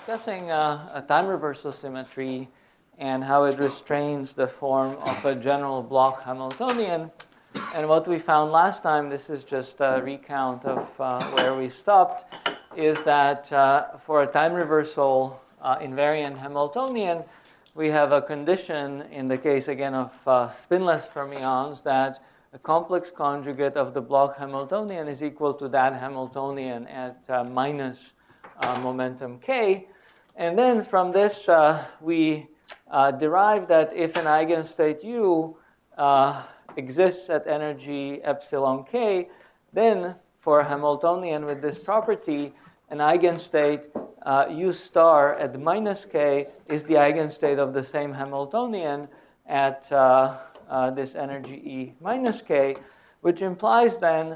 discussing a time reversal symmetry and how it restrains the form of a general Bloch Hamiltonian. And what we found last time, this is just a recount of where we stopped, is that for a time reversal invariant Hamiltonian, we have a condition in the case, again, of spinless fermions that a complex conjugate of the Bloch Hamiltonian is equal to that Hamiltonian at minus momentum k. And then from this, we derive that if an eigenstate u exists at energy epsilon k, then for a Hamiltonian with this property, an eigenstate u star at minus k is the eigenstate of the same Hamiltonian at this energy E minus k, which implies then,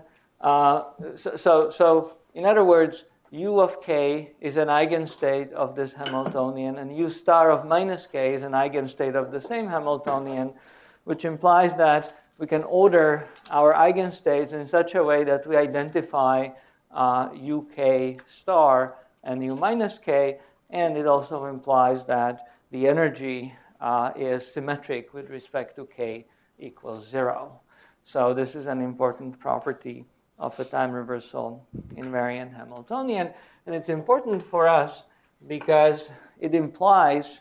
so in other words, U of k is an eigenstate of this Hamiltonian, and U star of minus k is an eigenstate of the same Hamiltonian, which implies that we can order our eigenstates in such a way that we identify uk star and u minus k, and it also implies that the energy is symmetric with respect to k equals 0. So this is an important property of a time reversal invariant Hamiltonian. And it's important for us because it implies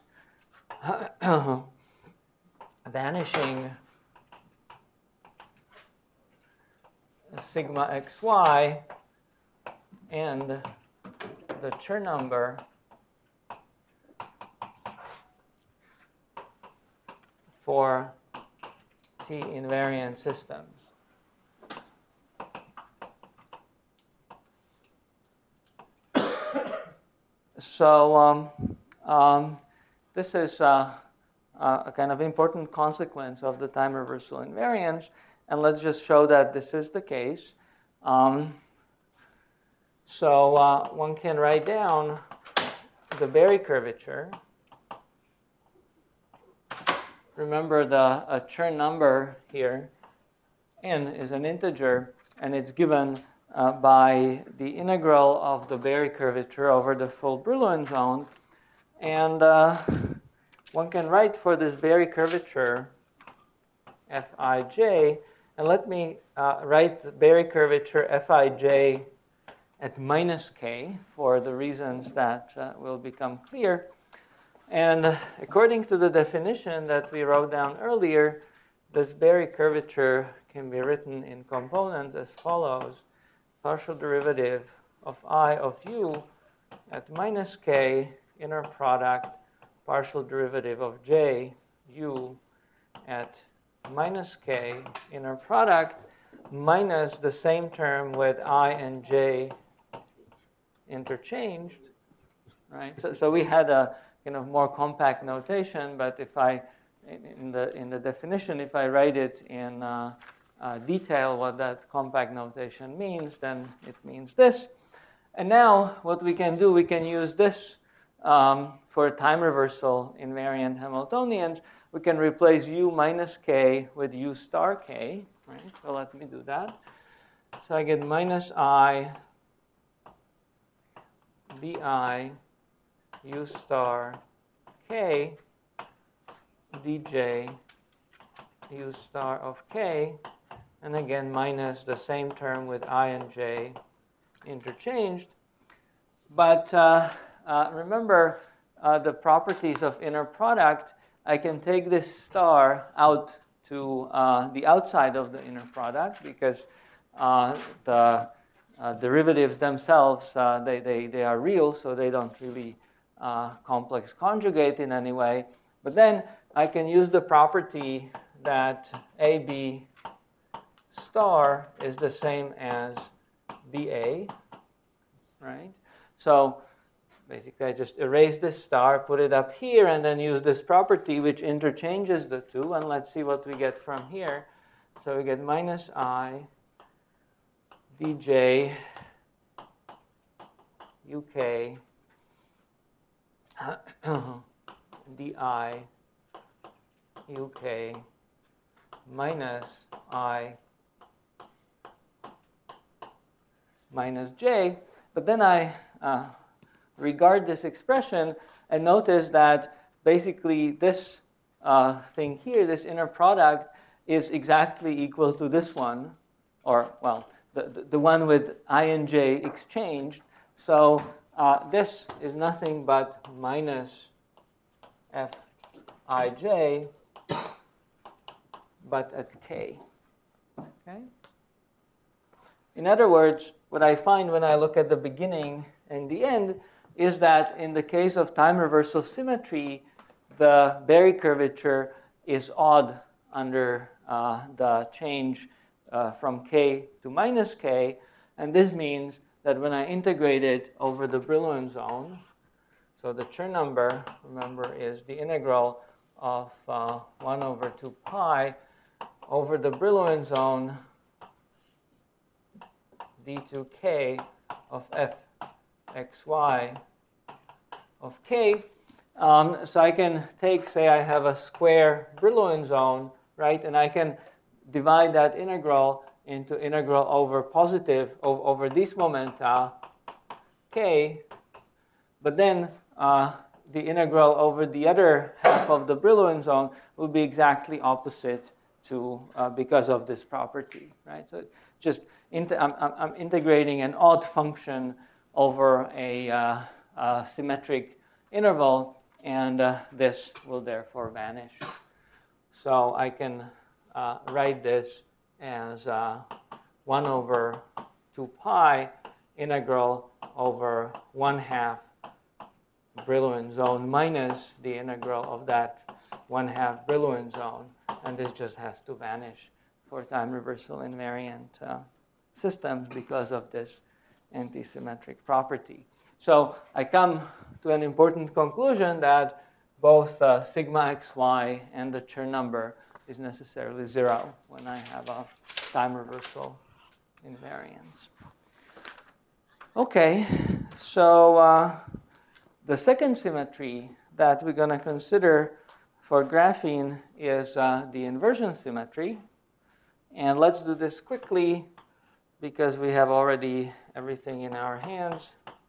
vanishing sigma xy and the Chern number for T invariant systems. So this is a kind of important consequence of the time reversal invariance, and let's just show that this is the case. So one can write down the Berry curvature. Remember the Chern number here, n, is an integer, and it's given by the integral of the Berry curvature over the full Brillouin zone. And one can write for this Berry curvature Fij, and let me write the Berry curvature Fij at minus k for the reasons that will become clear. And according to the definition that we wrote down earlier, this Berry curvature can be written in components as follows. Partial derivative of I of u at minus k, inner product, partial derivative of j u at minus k, inner product, minus the same term with I and j interchanged, right? So we had a kind of more compact notation, but if I, in the definition, if I write it in detail what that compact notation means, then it means this. And now what we can do, we can use this for time reversal invariant Hamiltonians. We can replace u minus k with u star k, right? So let me do that. So I get minus I di u star k dj u star of k, and again minus the same term with I and j interchanged. But remember the properties of inner product. I can take this star out to the outside of the inner product because the derivatives themselves, they are real, so they don't really complex conjugate in any way. But then I can use the property that AB star is the same as BA, right? So basically I just erase this star, put it up here, and then use this property which interchanges the two, and let's see what we get from here. So we get minus I dj uk di uk minus I minus j. But then I regard this expression and notice that basically this thing here, this inner product, is exactly equal to this one, or, well, the one with I and j exchanged. So this is nothing but minus Fij, but at k. Okay? In other words, what I find when I look at the beginning and the end is that in the case of time reversal symmetry, the Berry curvature is odd under the change from k to minus k. And this means that when I integrate it over the Brillouin zone, so the Chern number, remember, is the integral of 1 over 2 pi over the Brillouin zone d2k of fxy of k. So I can take, say I have a square Brillouin zone, right? And I can divide that integral into integral over positive, over these momenta, k. But then the integral over the other half of the Brillouin zone will be exactly opposite to, because of this property, right? So just I'm integrating an odd function over a symmetric interval, and this will therefore vanish. So I can write this as 1 over 2 pi integral over 1/2 Brillouin zone minus the integral of that 1/2 Brillouin zone. And this just has to vanish for time reversal invariant system because of this antisymmetric property. So I come to an important conclusion that both sigma xy and the Chern number is necessarily 0 when I have a time reversal invariance. Okay, so the second symmetry that we're going to consider for graphene is the inversion symmetry. And let's do this quickly because we have already everything in our hands.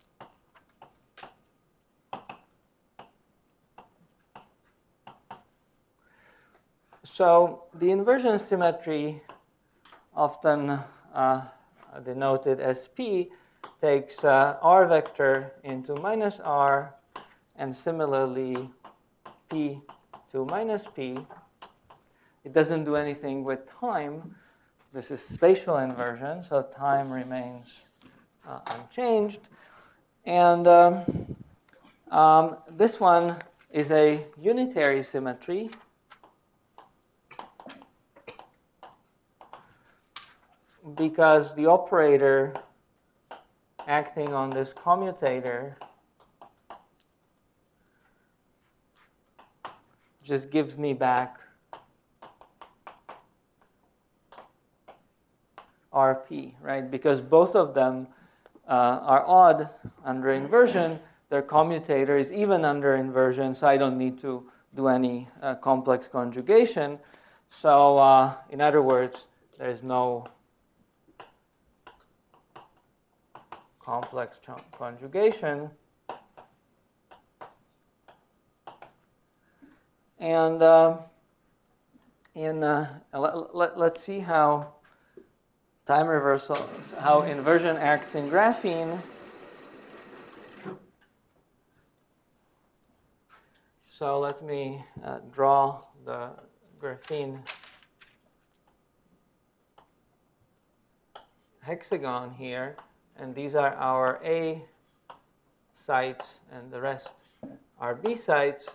So the inversion symmetry, often denoted as P, takes r vector into minus r, and similarly P to minus P. It doesn't do anything with time. This is spatial inversion, so time remains unchanged. And this one is a unitary symmetry. Because the operator acting on this commutator just gives me back RP, right? Because both of them are odd under inversion. Their commutator is even under inversion, so I don't need to do any complex conjugation. So in other words, there's no complex conjugation. And let's see how time reversal, how inversion acts in graphene. So let me draw the graphene hexagon here. And these are our A sites, and the rest are B sites.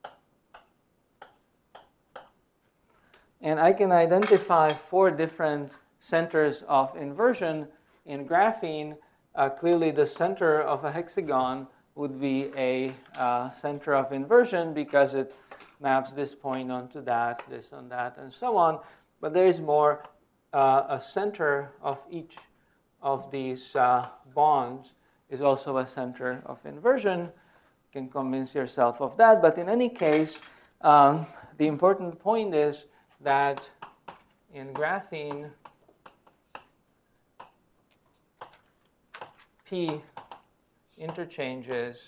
And I can identify 4 different centers of inversion in graphene. Clearly, the center of a hexagon would be a center of inversion because it maps this point onto that, this on that, and so on. But there is more, a center of each of these bonds is also a center of inversion. You can convince yourself of that. But in any case, the important point is that in graphene, P interchanges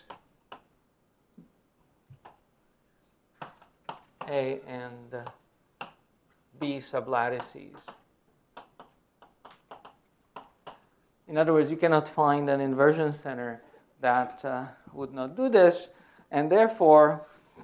A and B sublattices. In other words, you cannot find an inversion center that would not do this, and therefore,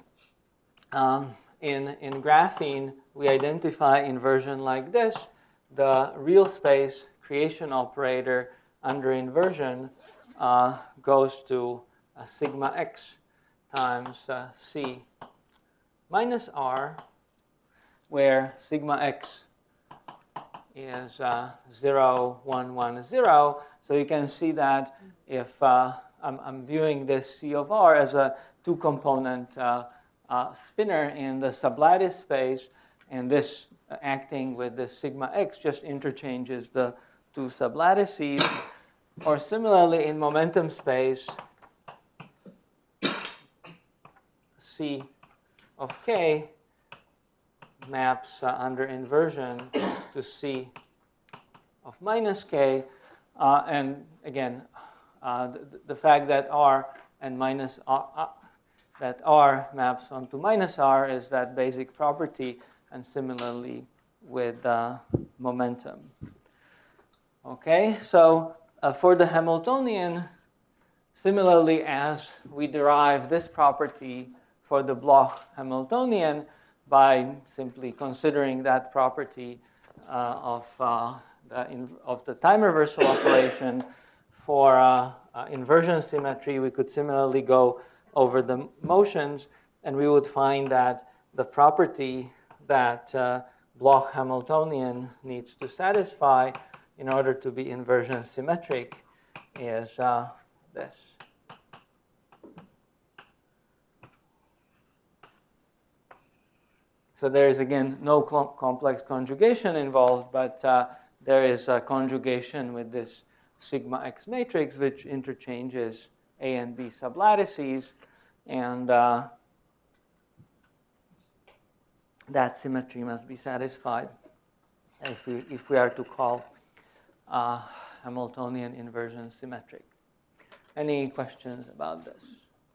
in graphene, we identify inversion like this. The real space creation operator under inversion goes to sigma x times C minus R, where sigma x is 0, 1, 1, 0. So you can see that if I'm viewing this C of R as a two-component spinner in the sublattice space, and this acting with the sigma x just interchanges the two sublattices. Or similarly, in momentum space, C of k maps under inversion to C of minus k. And again, the fact that R and minus R, that R maps onto minus R is that basic property, and similarly with momentum. Okay, so for the Hamiltonian, similarly as we derive this property for the Bloch Hamiltonian by simply considering that property of the time reversal operation for inversion symmetry, we could similarly go over the motions, and we would find that the property that Bloch Hamiltonian needs to satisfy in order to be inversion symmetric is this. So there is, again, no complex conjugation involved, but there is a conjugation with this sigma x matrix, which interchanges A and B sublattices, and that symmetry must be satisfied if we are to call Hamiltonian inversion symmetric. Any questions about this?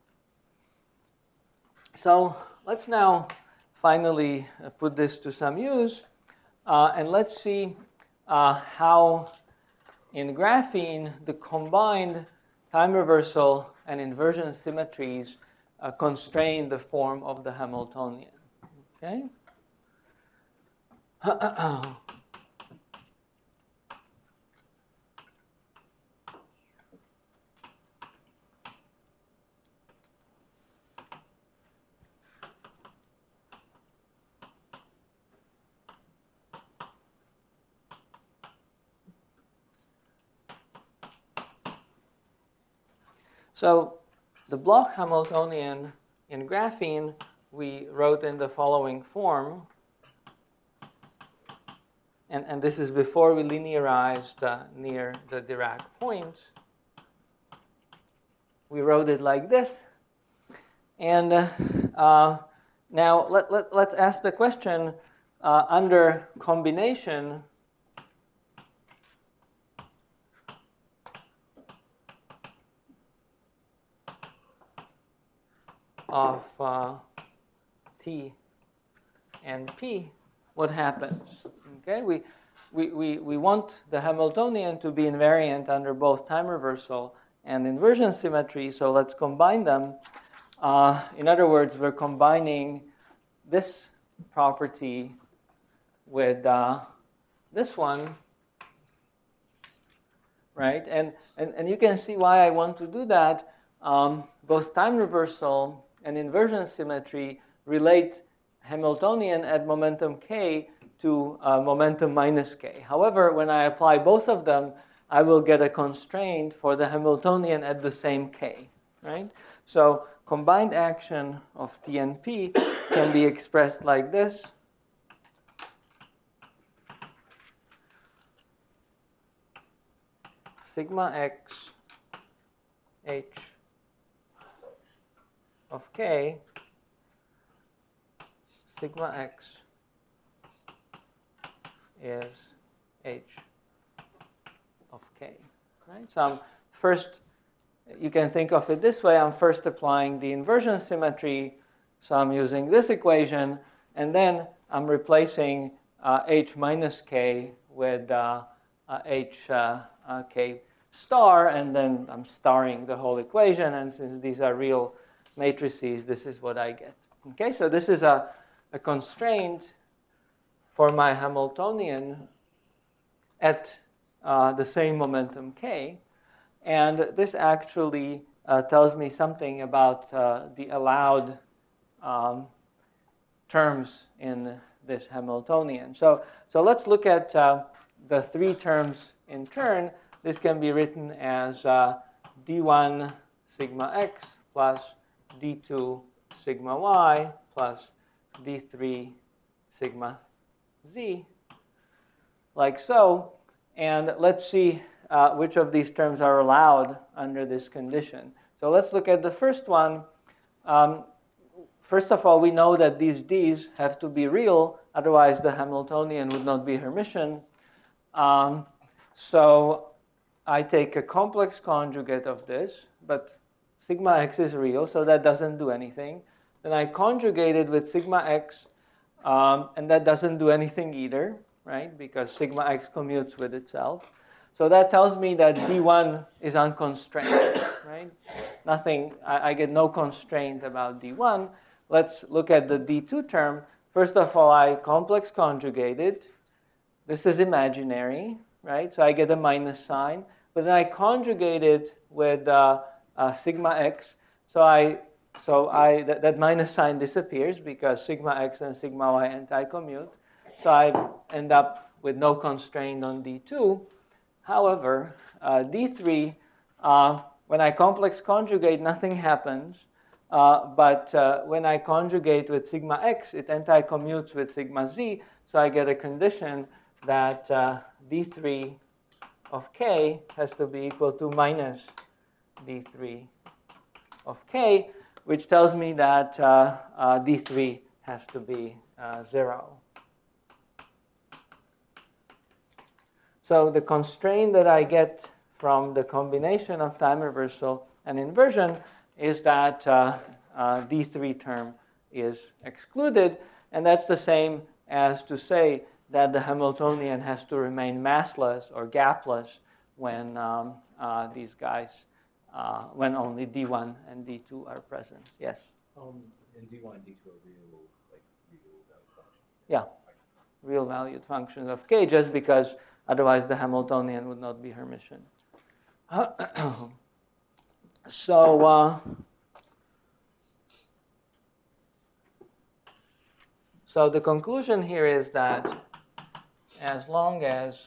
So let's now finally put this to some use, and let's see how in graphene the combined time reversal and inversion symmetries constrain the form of the Hamiltonian. Okay? So the Bloch Hamiltonian in graphene we wrote in the following form. And this is before we linearized near the Dirac point. We wrote it like this. And now let's ask the question, under combination, of T and P, what happens? Okay, we want the Hamiltonian to be invariant under both time reversal and inversion symmetry, so let's combine them. In other words, we're combining this property with this one, right? And you can see why I want to do that. Both time reversal and inversion symmetry relate Hamiltonian at momentum k to momentum minus k. However, when I apply both of them, I will get a constraint for the Hamiltonian at the same k, right? So combined action of T and P can be expressed like this. Sigma x h of k, sigma x is h of k. Right? So I'm first you can think of it this way. I'm first applying the inversion symmetry. So I'm using this equation. And then I'm replacing h minus k with h k star. And then I'm starring the whole equation. And since these are real matrices, this is what I get. Okay, so this is a constraint for my Hamiltonian at the same momentum k. And this actually tells me something about the allowed terms in this Hamiltonian. So let's look at the three terms in turn. This can be written as d1 sigma x plus d2 sigma y plus d3 sigma z, like so. And let's see which of these terms are allowed under this condition. So let's look at the first one. First of all, we know that these d's have to be real, otherwise the Hamiltonian would not be Hermitian. So I take a complex conjugate of this, but sigma x is real, so that doesn't do anything. Then I conjugate it with sigma x, and that doesn't do anything either, right? Because sigma x commutes with itself. So that tells me that d1 is unconstrained, right? Nothing, I get no constraint about d1. Let's look at the d2 term. First of all, I complex conjugate it. This is imaginary, right? So I get a minus sign. But then I conjugate it with sigma x. That minus sign disappears because sigma x and sigma y anti-commute. So I end up with no constraint on d2. However, d3, when I complex conjugate, nothing happens. But when I conjugate with sigma x, it anti-commutes with sigma z. So I get a condition that d3 of k has to be equal to minus d3 of k, which tells me that d3 has to be 0. So the constraint that I get from the combination of time reversal and inversion is that d3 term is excluded. And that's the same as to say that the Hamiltonian has to remain massless or gapless when these guys, when only d1 and d2 are present. Yes? And d1 and d2 are real valued functions. Yeah, real valued functions of k, just because otherwise the Hamiltonian would not be Hermitian. So the conclusion here is that as long as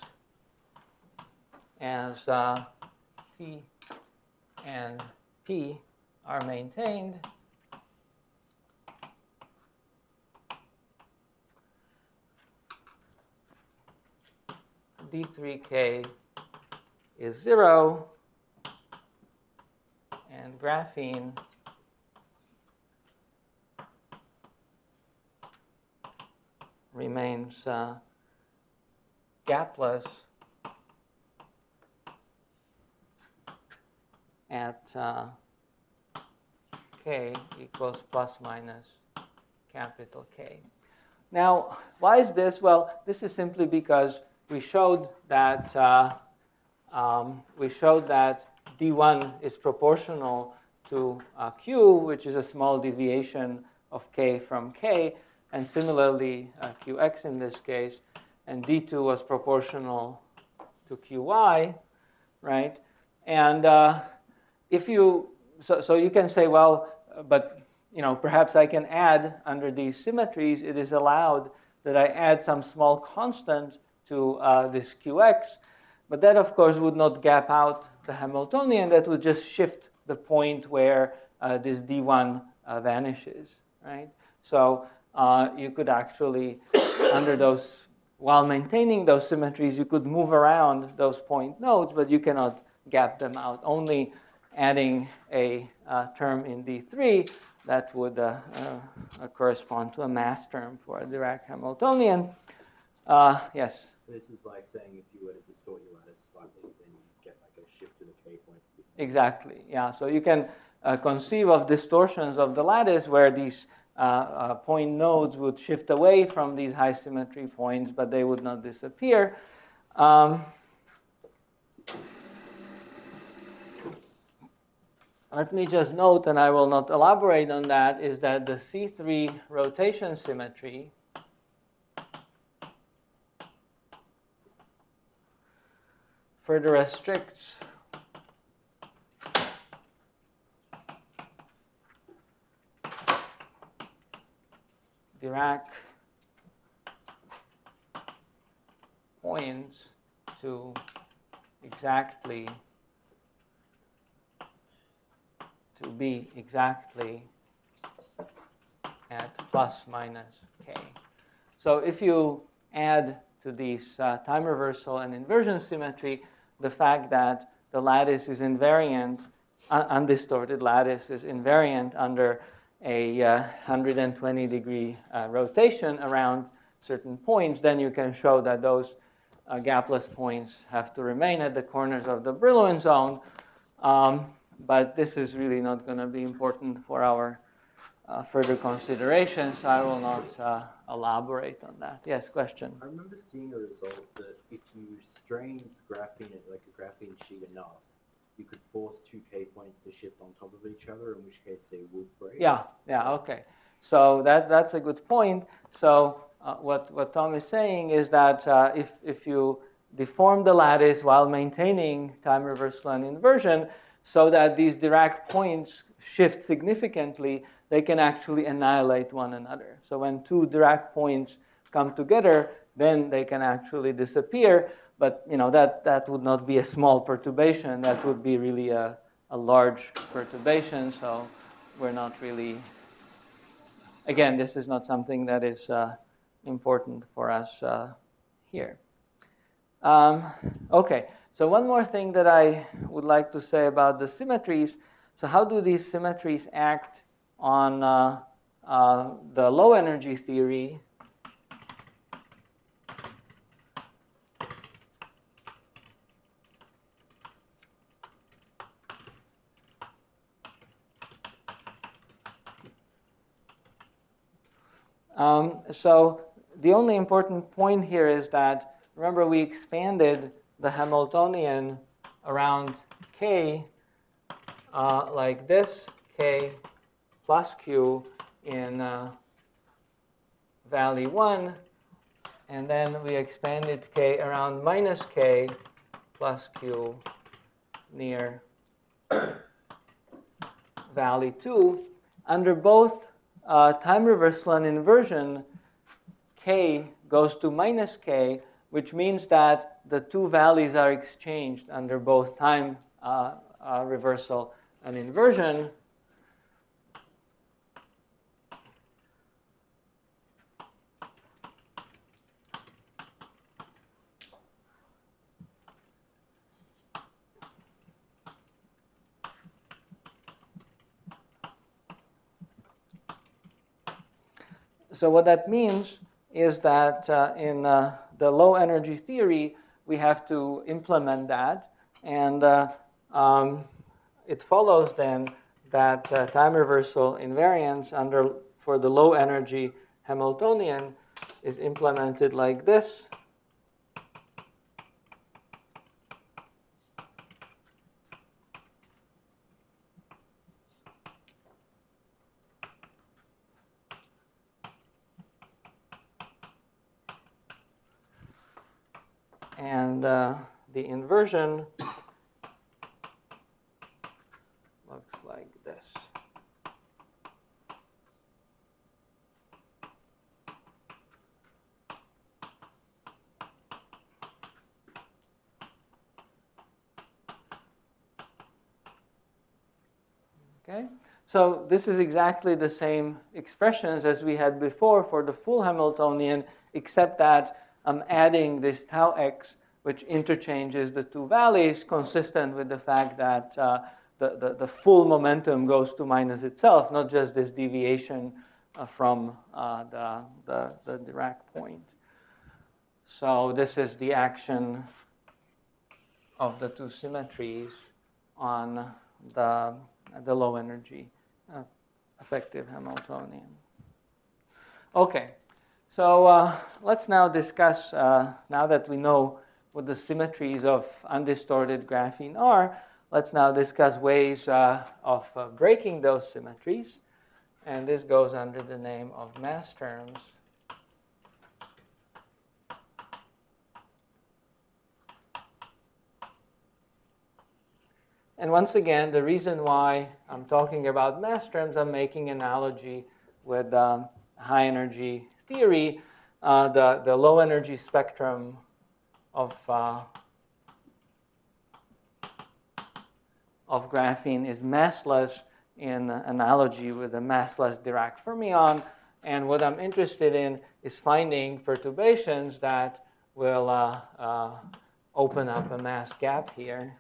T and P are maintained, d3k is 0, and graphene remains gapless at k equals plus minus capital K. Now, why is this? Well, this is simply because we showed that d1 is proportional to q, which is a small deviation of k from k, and similarly qx in this case, and d2 was proportional to qy, right? And so you can say, well, but perhaps I can add under these symmetries, it is allowed that I add some small constant to this qx, but that of course would not gap out the Hamiltonian. That would just shift the point where this d1 vanishes, right? So you could actually, under those, while maintaining those symmetries, you could move around those point nodes, but you cannot gap them out. Only adding a term in d3 that would correspond to a mass term for a Dirac Hamiltonian. Yes? This is like saying if you were to distort your lattice slightly, then you get like a shift to the k points Exactly, yeah. So you can conceive of distortions of the lattice where these point nodes would shift away from these high symmetry points, but they would not disappear. Let me just note, and I will not elaborate on that, is that the C3 rotation symmetry further restricts Dirac points to be exactly at plus minus k. So if you add to these time reversal and inversion symmetry the fact that the lattice is invariant, undistorted lattice is invariant under a 120 degree rotation around certain points, then you can show that those gapless points have to remain at the corners of the Brillouin zone. But this is really not going to be important for our further consideration, so I will not elaborate on that. Yes, question? I remember seeing a result that if you strained graphene, like a graphene sheet enough, you could force two K points to shift on top of each other, in which case they would break. Yeah, okay. So that's a good point. So what Tom is saying is that if you deform the lattice while maintaining time reversal and inversion so that these Dirac points shift significantly, they can actually annihilate one another. So when two Dirac points come together, then they can actually disappear. But that would not be a small perturbation. That would be really a large perturbation. So we're not really, again, this is not something that is important for us here. Okay, so one more thing that I would like to say about the symmetries. So how do these symmetries act on the low energy theory? So the only important point here is that, remember, we expanded the Hamiltonian around k like this, k plus q in valley 1, and then we expanded k around minus k plus q near valley 2. Under both time reversal and inversion, k goes to minus k, which means that the two valleys are exchanged under both time reversal and inversion. So what that means is that in the low energy theory, we have to implement that. And it follows then that time reversal invariance for the low energy Hamiltonian is implemented like this. And the inversion looks like this. Okay, so this is exactly the same expressions as we had before for the full Hamiltonian, except that I'm adding this tau x, which interchanges the two valleys, consistent with the fact that the full momentum goes to minus itself, not just this deviation from the Dirac point. So this is the action of the two symmetries on the low energy effective Hamiltonian. Okay, so let's now discuss, now that we know what the symmetries of undistorted graphene are, let's now discuss ways of breaking those symmetries. And this goes under the name of mass terms. And once again, the reason why I'm talking about mass terms, I'm making an analogy with high energy theory. The low energy spectrum of graphene is massless in analogy with the massless Dirac fermion. And what I'm interested in is finding perturbations that will open up a mass gap here.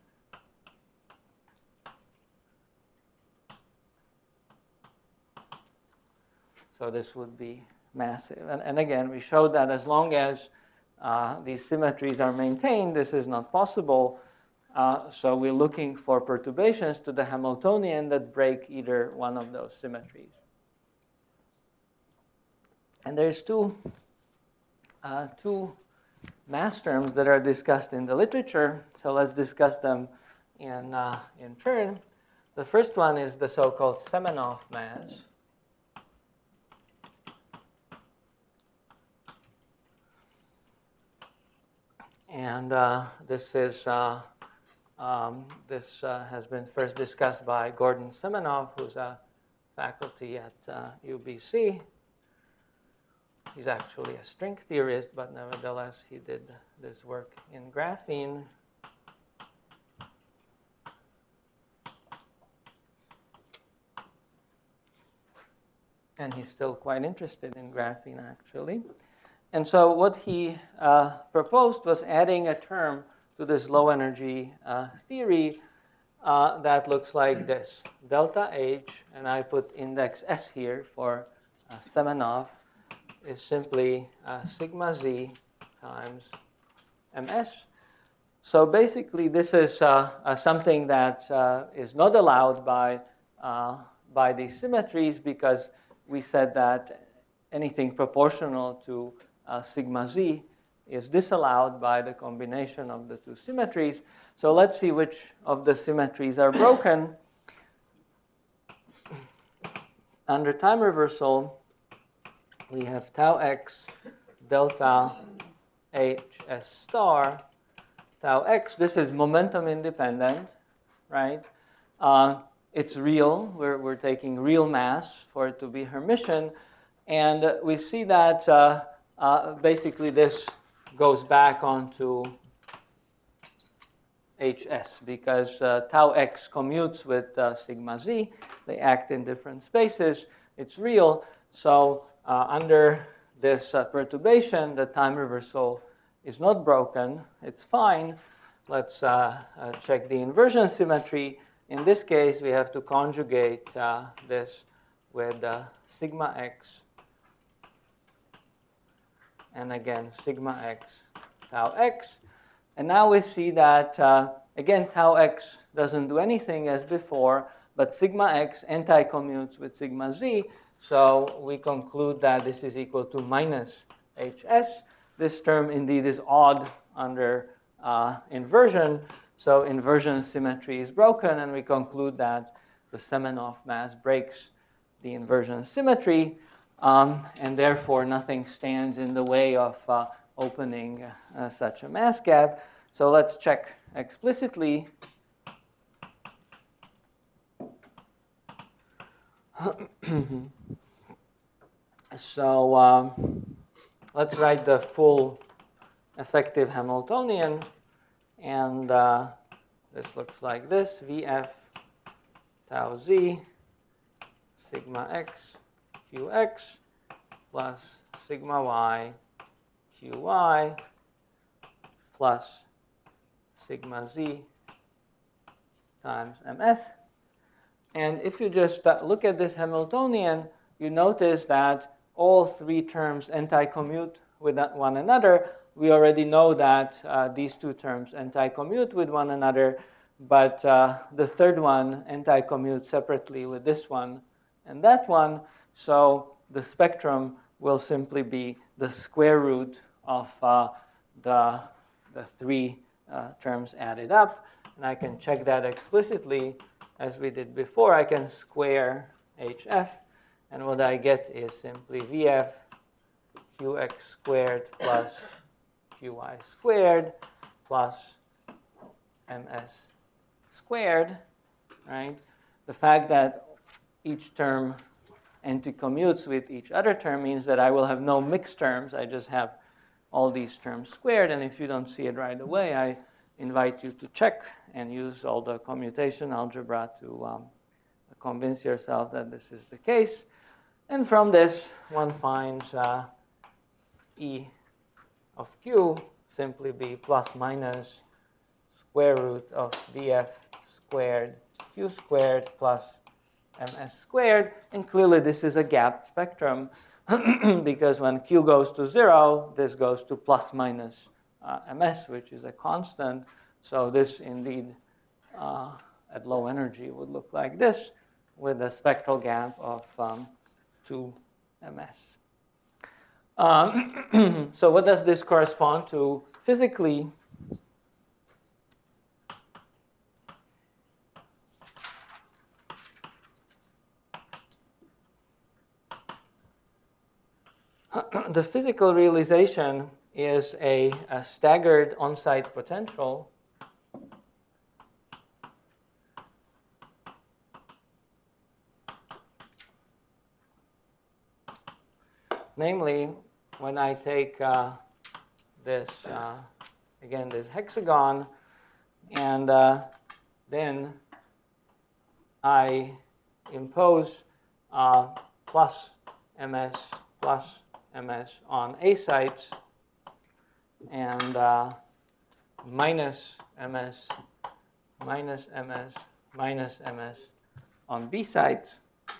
So this would be massive. And again, we showed that as long as these symmetries are maintained, this is not possible. So we're looking for perturbations to the Hamiltonian that break either one of those symmetries. And there's two mass terms that are discussed in the literature. So let's discuss them in turn. The first one is the so-called Semenoff mass. And this has been first discussed by Gordon Semenoff, who's a faculty at UBC. He's actually a string theorist, but nevertheless, he did this work in graphene. And he's still quite interested in graphene, actually. And so what he proposed was adding a term to this low energy theory that looks like this. Delta H, and I put index S here for Semenoff, is simply sigma z times ms. So basically, this is something that is not allowed by these symmetries, because we said that anything proportional to sigma z is disallowed by the combination of the two symmetries. So let's see which of the symmetries are broken. Under time reversal, we have tau x delta h s star. Tau x, this is momentum independent, right? It's real. We're taking real mass for it to be Hermitian. And we see that basically this goes back onto hs, because tau x commutes with sigma z. They act in different spaces. It's real. So under this perturbation, the time reversal is not broken. It's fine. Let's check the inversion symmetry. In this case, we have to conjugate this with sigma x, and again, sigma x, tau x. And now we see that, again, tau x doesn't do anything as before, but sigma x anti-commutes with sigma z. So we conclude that this is equal to minus hs. This term indeed is odd under inversion. So inversion symmetry is broken, and we conclude that the Semenoff mass breaks the inversion symmetry. And therefore, nothing stands in the way of opening such a mass gap. So let's check explicitly. So let's write the full effective Hamiltonian. And this looks like this. Vf tau z sigma x qx plus sigma y qy plus sigma z times ms. And if you just look at this Hamiltonian, you notice that all three terms anti-commute with one another. We already know that these two terms anti-commute with one another. but the third one anti-commutes separately with this one and that one. So the spectrum will simply be the square root of the three terms added up. And I can check that explicitly as we did before. I can square HF, and what I get is simply VF QX squared plus QY squared plus MS squared, right? The fact that each term anti-commutes with each other term means that I will have no mixed terms. I just have all these terms squared, and if you don't see it right away, I invite you to check and use all the commutation algebra to convince yourself that this is the case. And from this, one finds E of Q simply be plus minus square root of VF squared Q squared plus MS squared. And clearly this is a gapped spectrum because when Q goes to 0, this goes to plus minus MS, which is a constant. So this indeed at low energy would look like this with a spectral gap of 2 MS. So what does this correspond to physically? The physical realization is a staggered on-site potential namely, when I take this, again, this hexagon, and then I impose plus MS on A sites and minus MS on B sites,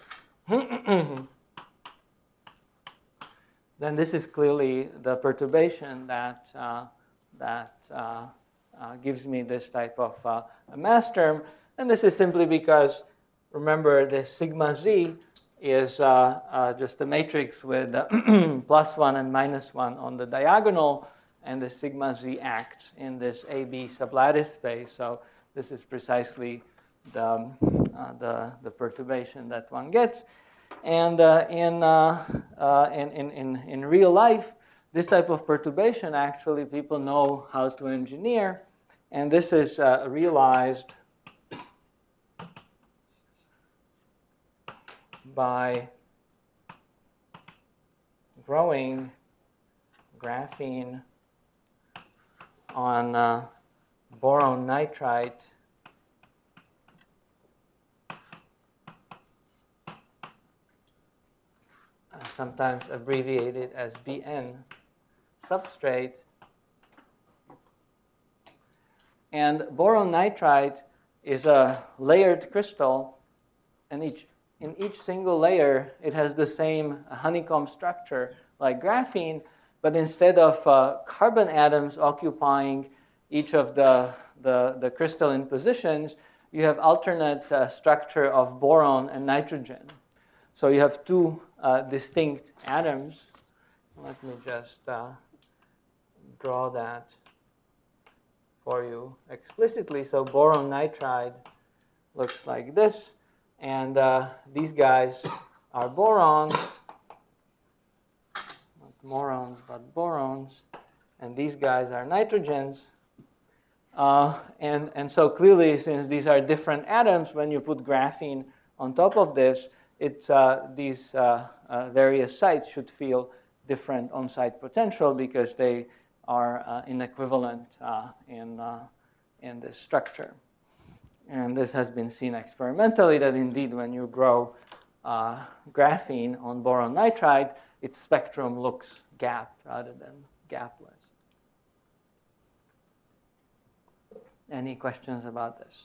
then this is clearly the perturbation that gives me this type of a mass term. And this is simply because, remember, this sigma z is just a matrix with plus 1 and minus 1 on the diagonal, and the sigma z acts in this AB sublattice space. So this is precisely the perturbation that one gets. And in real life, this type of perturbation actually people know how to engineer, and this is realized by growing graphene on boron nitride sometimes abbreviated as BN substrate. And boron nitride is a layered crystal, and in each single layer it has the same honeycomb structure like graphene, but instead of carbon atoms occupying each of the crystalline positions, you have alternate structure of boron and nitrogen. So you have two distinct atoms. Let me just draw that for you explicitly. So boron nitride looks like this, and these guys are borons, not morons, but borons, and these guys are nitrogens. And so clearly, since these are different atoms, when you put graphene on top of this, these various sites should feel different on-site potential because they are inequivalent in this structure. And this has been seen experimentally that indeed when you grow graphene on boron nitride, its spectrum looks gapped rather than gapless. Any questions about this?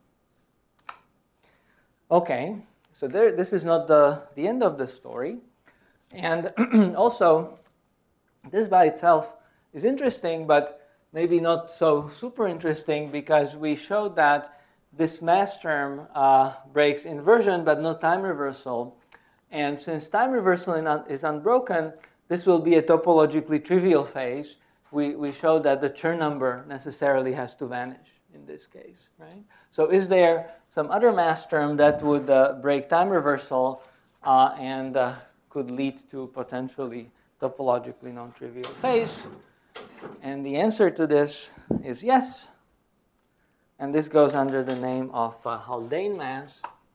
Okay. So this is not the end of the story. And also, this by itself is interesting, but maybe not so super interesting because we showed that this mass term breaks inversion, but no time reversal. And since time reversal is unbroken, this will be a topologically trivial phase. We showed that the Chern number necessarily has to vanish in this case, right? So is there some other mass term that would break time reversal and could lead to potentially topologically non-trivial phase? And the answer to this is yes. And this goes under the name of Haldane mass.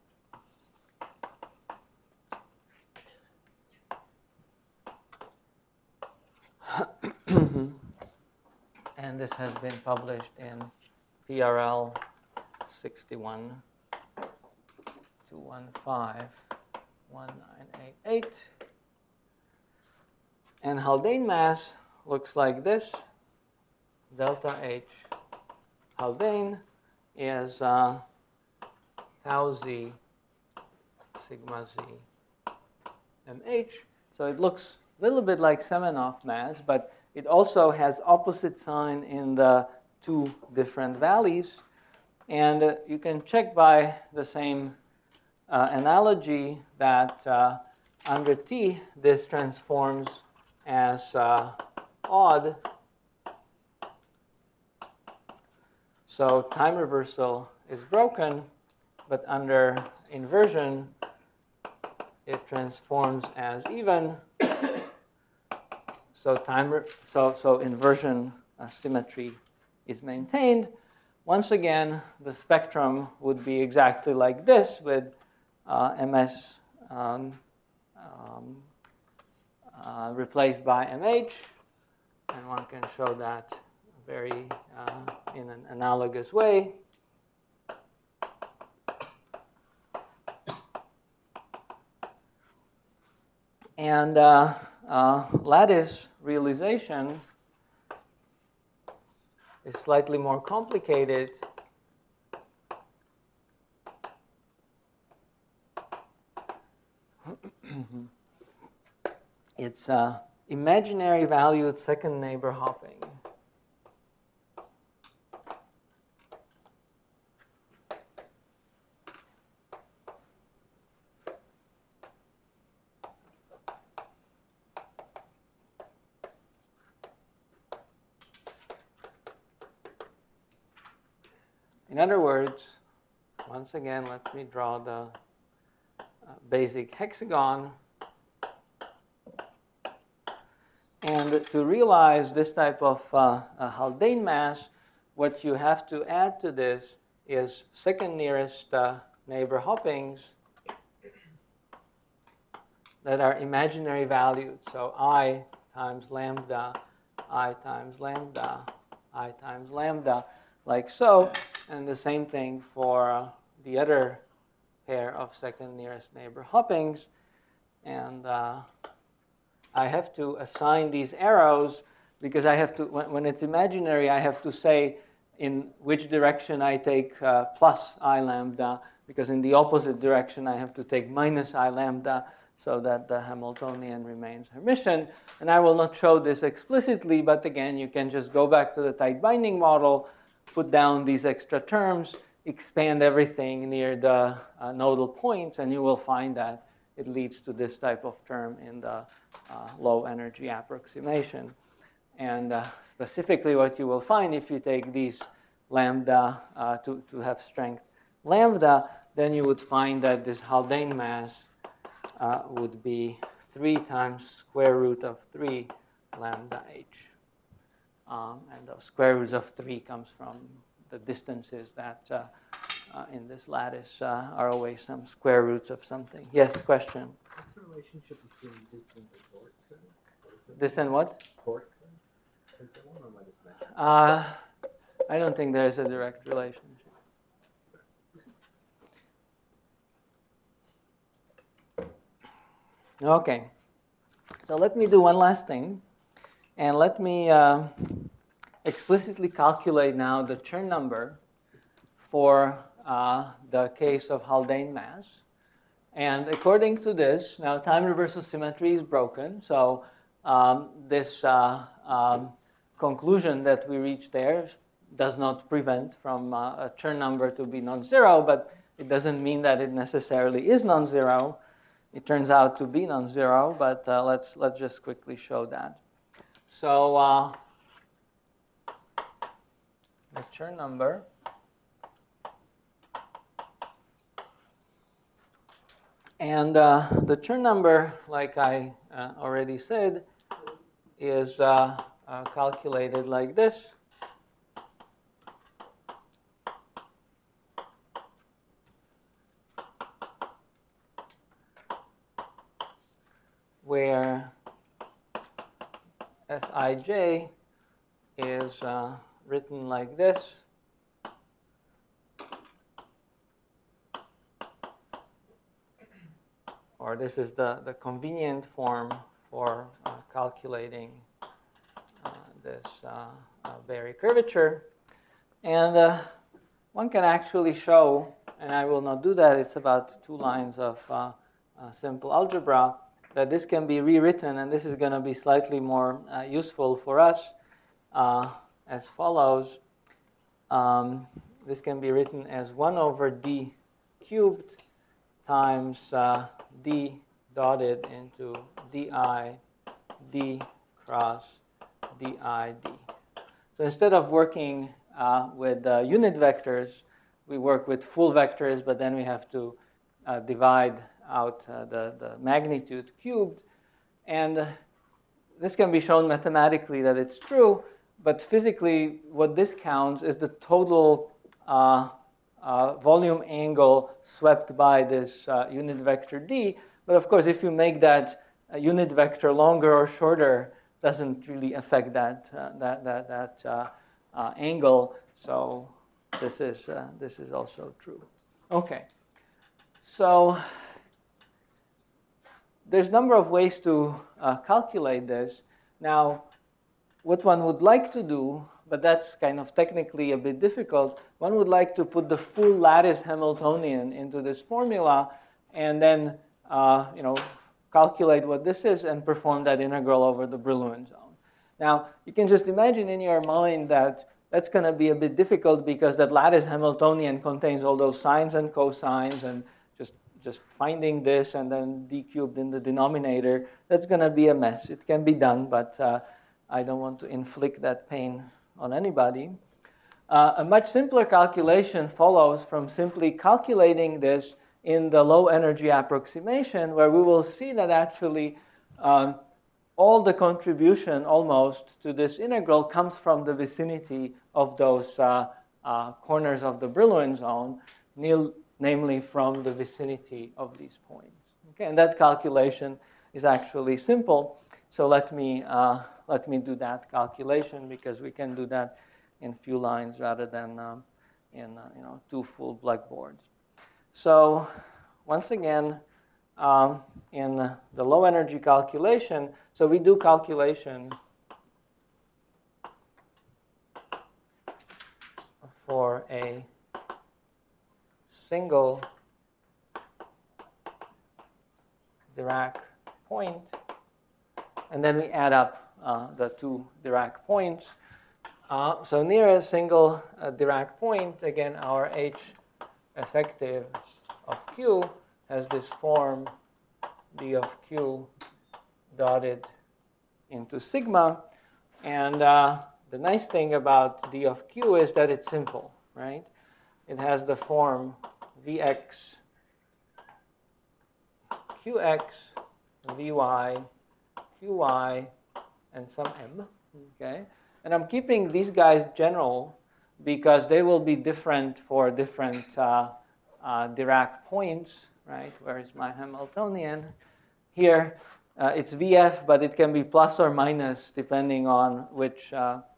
And this has been published in PRL 61 215 1988. And Haldane mass looks like this. Delta H Haldane is tau z sigma z mh. So it looks a little bit like Semenoff mass, but it also has opposite sign in the two different valleys. And you can check by the same analogy that under T, this transforms as odd. So time reversal is broken, but under inversion, it transforms as even. So inversion symmetry is maintained. Once again, the spectrum would be exactly like this with MS replaced by MH, and one can show that very in an analogous way. And lattice realization is slightly more complicated. It's imaginary valued second neighbor hopping. In other words, once again, let me draw the basic hexagon. And to realize this type of Haldane mass, what you have to add to this is second nearest neighbor hoppings that are imaginary valued. So I times lambda, I times lambda, I times lambda, like so. And the same thing for the other pair of second nearest neighbor hoppings. And I have to assign these arrows because I have to, when it's imaginary, I have to say in which direction I take plus I lambda, because in the opposite direction I have to take minus I lambda, so that the Hamiltonian remains Hermitian. And I will not show this explicitly, but again, you can just go back to the tight binding model, put down these extra terms, expand everything near the nodal points, and you will find that it leads to this type of term in the low energy approximation. And specifically what you will find if you take these lambda to have strength lambda, then you would find that this Haldane mass would be 3 times square root of 3 lambda h. And the square roots of 3 comes from the distances that in this lattice are always some square roots of something. Yes, question? What's the relationship between this and the torque term? This and what? Torque term? Is there one, or am I just mentioning? I don't think there's a direct relationship. Okay, so let me do one last thing, and let me explicitly calculate now the Chern number for the case of Haldane mass. And according to this, now time reversal symmetry is broken, so this conclusion that we reached there does not prevent from a Chern number to be non-zero, but it doesn't mean that it necessarily is non-zero. It turns out to be non-zero, but let's just quickly show that. So the Chern number and the Chern number, like I already said, is calculated like this. Where Fij is written like this. Or this is the convenient form for calculating this Berry curvature. And one can actually show, and I will not do that, it's about 2 lines of simple algebra, that this can be rewritten, and this is going to be slightly more useful for us as follows. This can be written as 1 over d cubed times d dotted into di d cross di d. So instead of working with unit vectors, we work with full vectors, but then we have to divide out the magnitude cubed. And this can be shown mathematically that it's true, but physically what this counts is the total volume angle swept by this unit vector d. But of course, if you make that unit vector longer or shorter, doesn't really affect that angle. So this is also true. Okay. So there's a number of ways to calculate this. Now, what one would like to do, but that's kind of technically a bit difficult, one would like to put the full lattice Hamiltonian into this formula and then calculate what this is and perform that integral over the Brillouin zone. Now, you can just imagine in your mind that that's going to be a bit difficult because that lattice Hamiltonian contains all those sines and cosines, and just finding this and then d cubed in the denominator, that's going to be a mess. It can be done, but I don't want to inflict that pain on anybody. A much simpler calculation follows from simply calculating this in the low energy approximation, where we will see that actually all the contribution almost to this integral comes from the vicinity of those corners of the Brillouin zone, namely from the vicinity of these points. Okay, and that calculation is actually simple. So let me do that calculation, because we can do that in a few lines rather than in 2 full blackboards. So once again, in the low energy calculation, so we do calculation for a single Dirac point, and then we add up the 2 Dirac points. So near a single Dirac point, again, our H effective of Q has this form d of Q dotted into sigma. And the nice thing about d of Q is that it's simple, right? It has the form Vx, Qx, Vy, Qy, and some m, okay? And I'm keeping these guys general because they will be different for different Dirac points, right? Where is my Hamiltonian? Here, it's Vf, but it can be plus or minus depending on which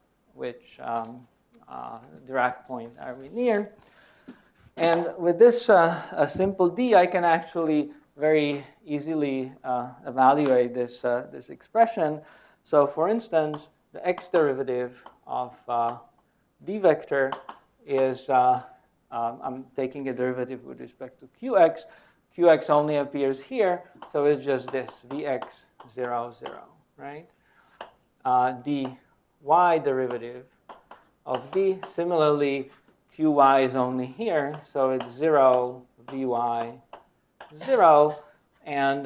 Dirac point are we near. And with this a simple d, I can actually very easily evaluate this expression. So for instance, the x derivative of d vector is, I'm taking a derivative with respect to qx. Qx only appears here, so it's just this, Vx 0, 0, right? Dy derivative of d. Similarly, qy is only here, so it's 0, vy 0, and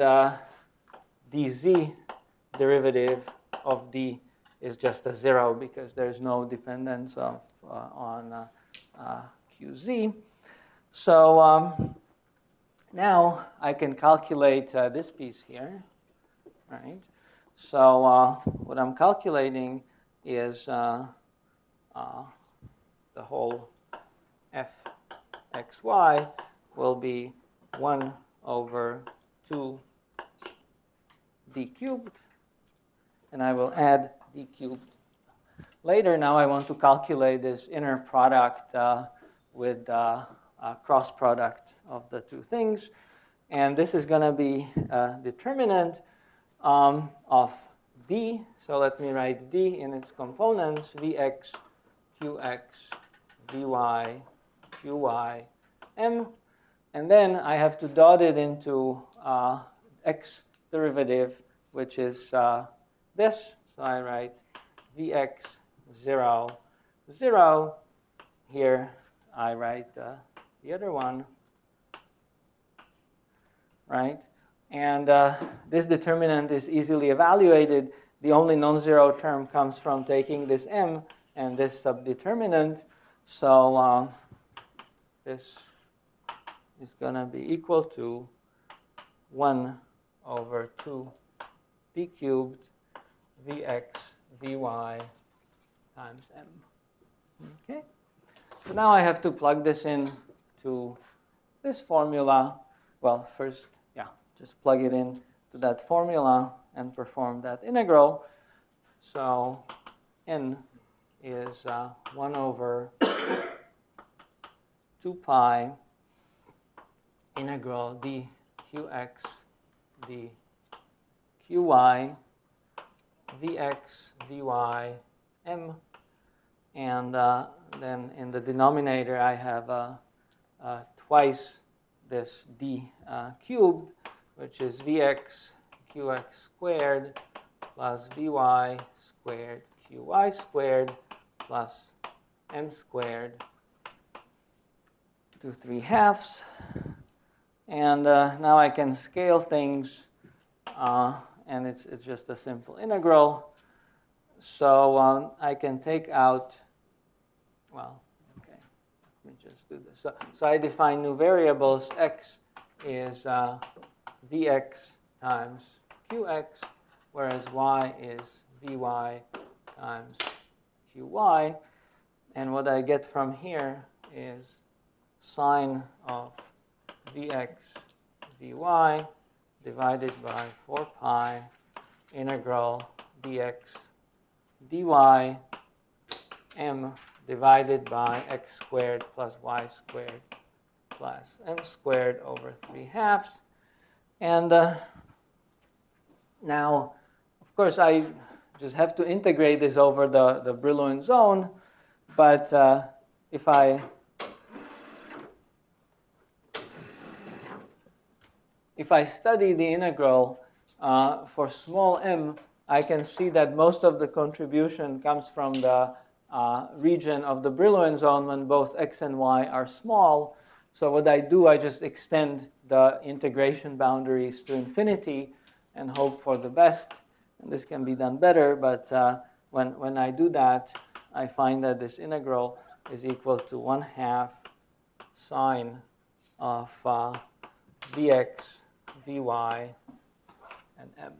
dz derivative of d is just a 0 because there's no dependence of, on qz. So now I can calculate this piece here, right? So what I'm calculating is the whole fxy will be 1 over 2 d cubed, and I will add d cubed. Later, now I want to calculate this inner product with cross product of the two things, and this is going to be a determinant of d. So let me write d in its components: vx, qx, vy, qy, m. And then I have to dot it into x derivative, which is this. So I write vx 0, 0. Here I write the other one, right? And this determinant is easily evaluated. The only non-zero term comes from taking this m and this subdeterminant. So this is going to be equal to 1 over 2 d cubed vx vy times m. Okay? So now I have to plug this in to this formula. Well, first, just plug it in to that formula and perform that integral. So n is 1 over 2 pi integral d qx d qy vx vy m, and then in the denominator I have twice this d cubed, which is vx qx squared plus vy squared qy squared plus m squared to 3/2. And now I can scale things, and it's just a simple integral. So I can take out, well, okay, let me just do this. So I define new variables. X is vx times qx, whereas y is vy times qy. And what I get from here is sine of vx vy divided by 4 pi integral dx dy m divided by x squared plus y squared plus m squared over 3/2. And now, of course, I just have to integrate this over the Brillouin zone. But if I study the integral for small m, I can see that most of the contribution comes from the region of the Brillouin zone when both x and y are small. So what I do, I just extend the integration boundaries to infinity and hope for the best. And this can be done better, but when I do that, I find that this integral is equal to 1/2 sine of vx, vy, and m.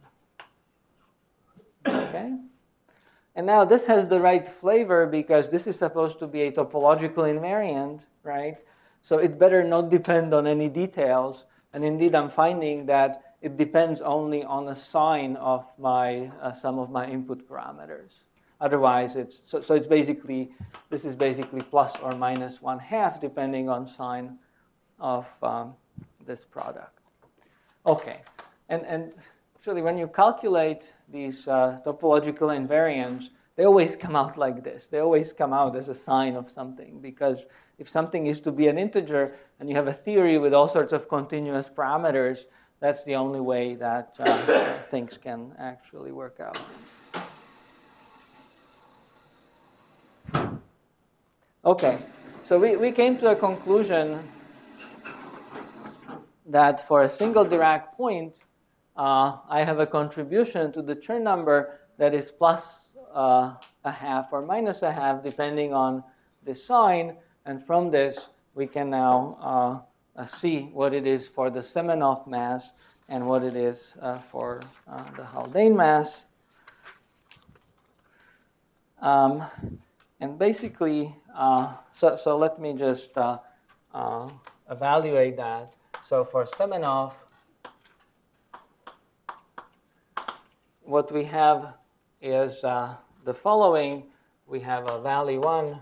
Okay? And now this has the right flavor because this is supposed to be a topological invariant, right? So it better not depend on any details. And indeed, I'm finding that it depends only on the sign of my some of my input parameters. Otherwise, so it's basically, this is basically plus or minus 1/2 depending on sign of this product. Okay, and actually when you calculate these topological invariants, they always come out like this. They always come out as a sign of something, because if something is to be an integer and you have a theory with all sorts of continuous parameters, that's the only way that things can actually work out. Okay, so we came to a conclusion that for a single Dirac point, I have a contribution to the Chern number that is plus a half or minus a half, depending on the sign. And from this, we can now see what it is for the Semenoff mass and what it is for the Haldane mass. And basically, so let me just evaluate that. So for Semenoff, what we have is the following. We have a valley 1.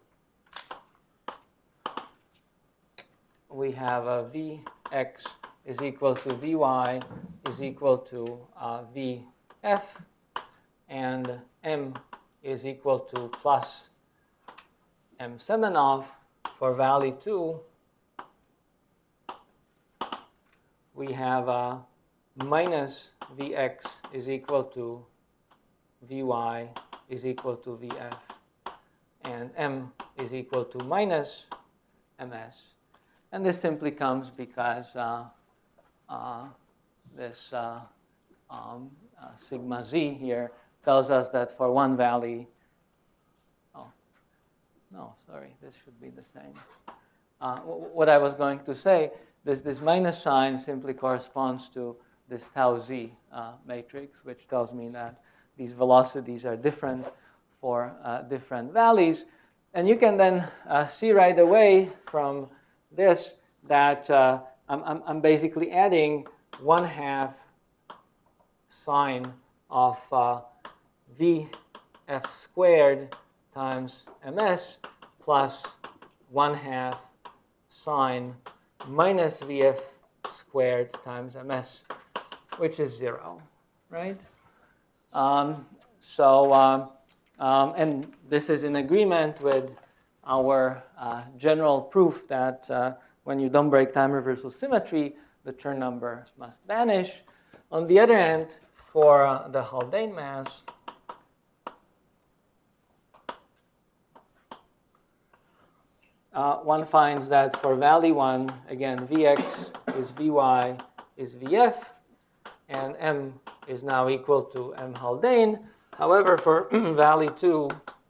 We have a Vx is equal to Vy is equal to Vf, and M is equal to plus M Semenoff. For valley 2, we have minus Vx is equal to Vy is equal to Vf, and M is equal to minus Ms. And this simply comes because this sigma z here tells us that for one valley, this should be the same. What I was going to say, this minus sign simply corresponds to this tau z matrix, which tells me that these velocities are different for different valleys. And you can then see right away from this that I'm basically adding 1/2 sine of Vf squared times ms plus 1/2 sine minus Vf squared times ms, which is 0, right? And this is in agreement with our general proof that when you don't break time reversal symmetry, the Chern number must vanish. On the other hand, for the Haldane mass, one finds that for valley 1, again, Vx is Vy is Vf, and M is now equal to M Haldane. However, for valley 2,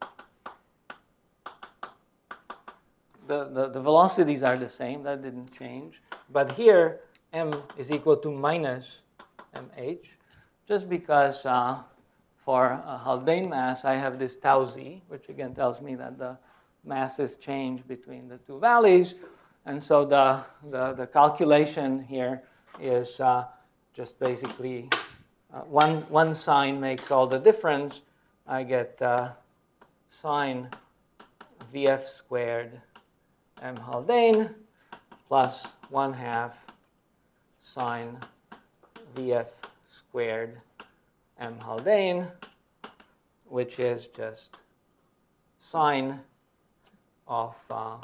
the velocities are the same. That didn't change. But here, M is equal to minus mh, just because for Haldane mass, I have this tau z, which again tells me that the masses change between the two valleys. And so the calculation here is just basically one sign makes all the difference. I get sine Vf squared M Haldane plus 1/2 sine Vf squared M Haldane, which is just sine of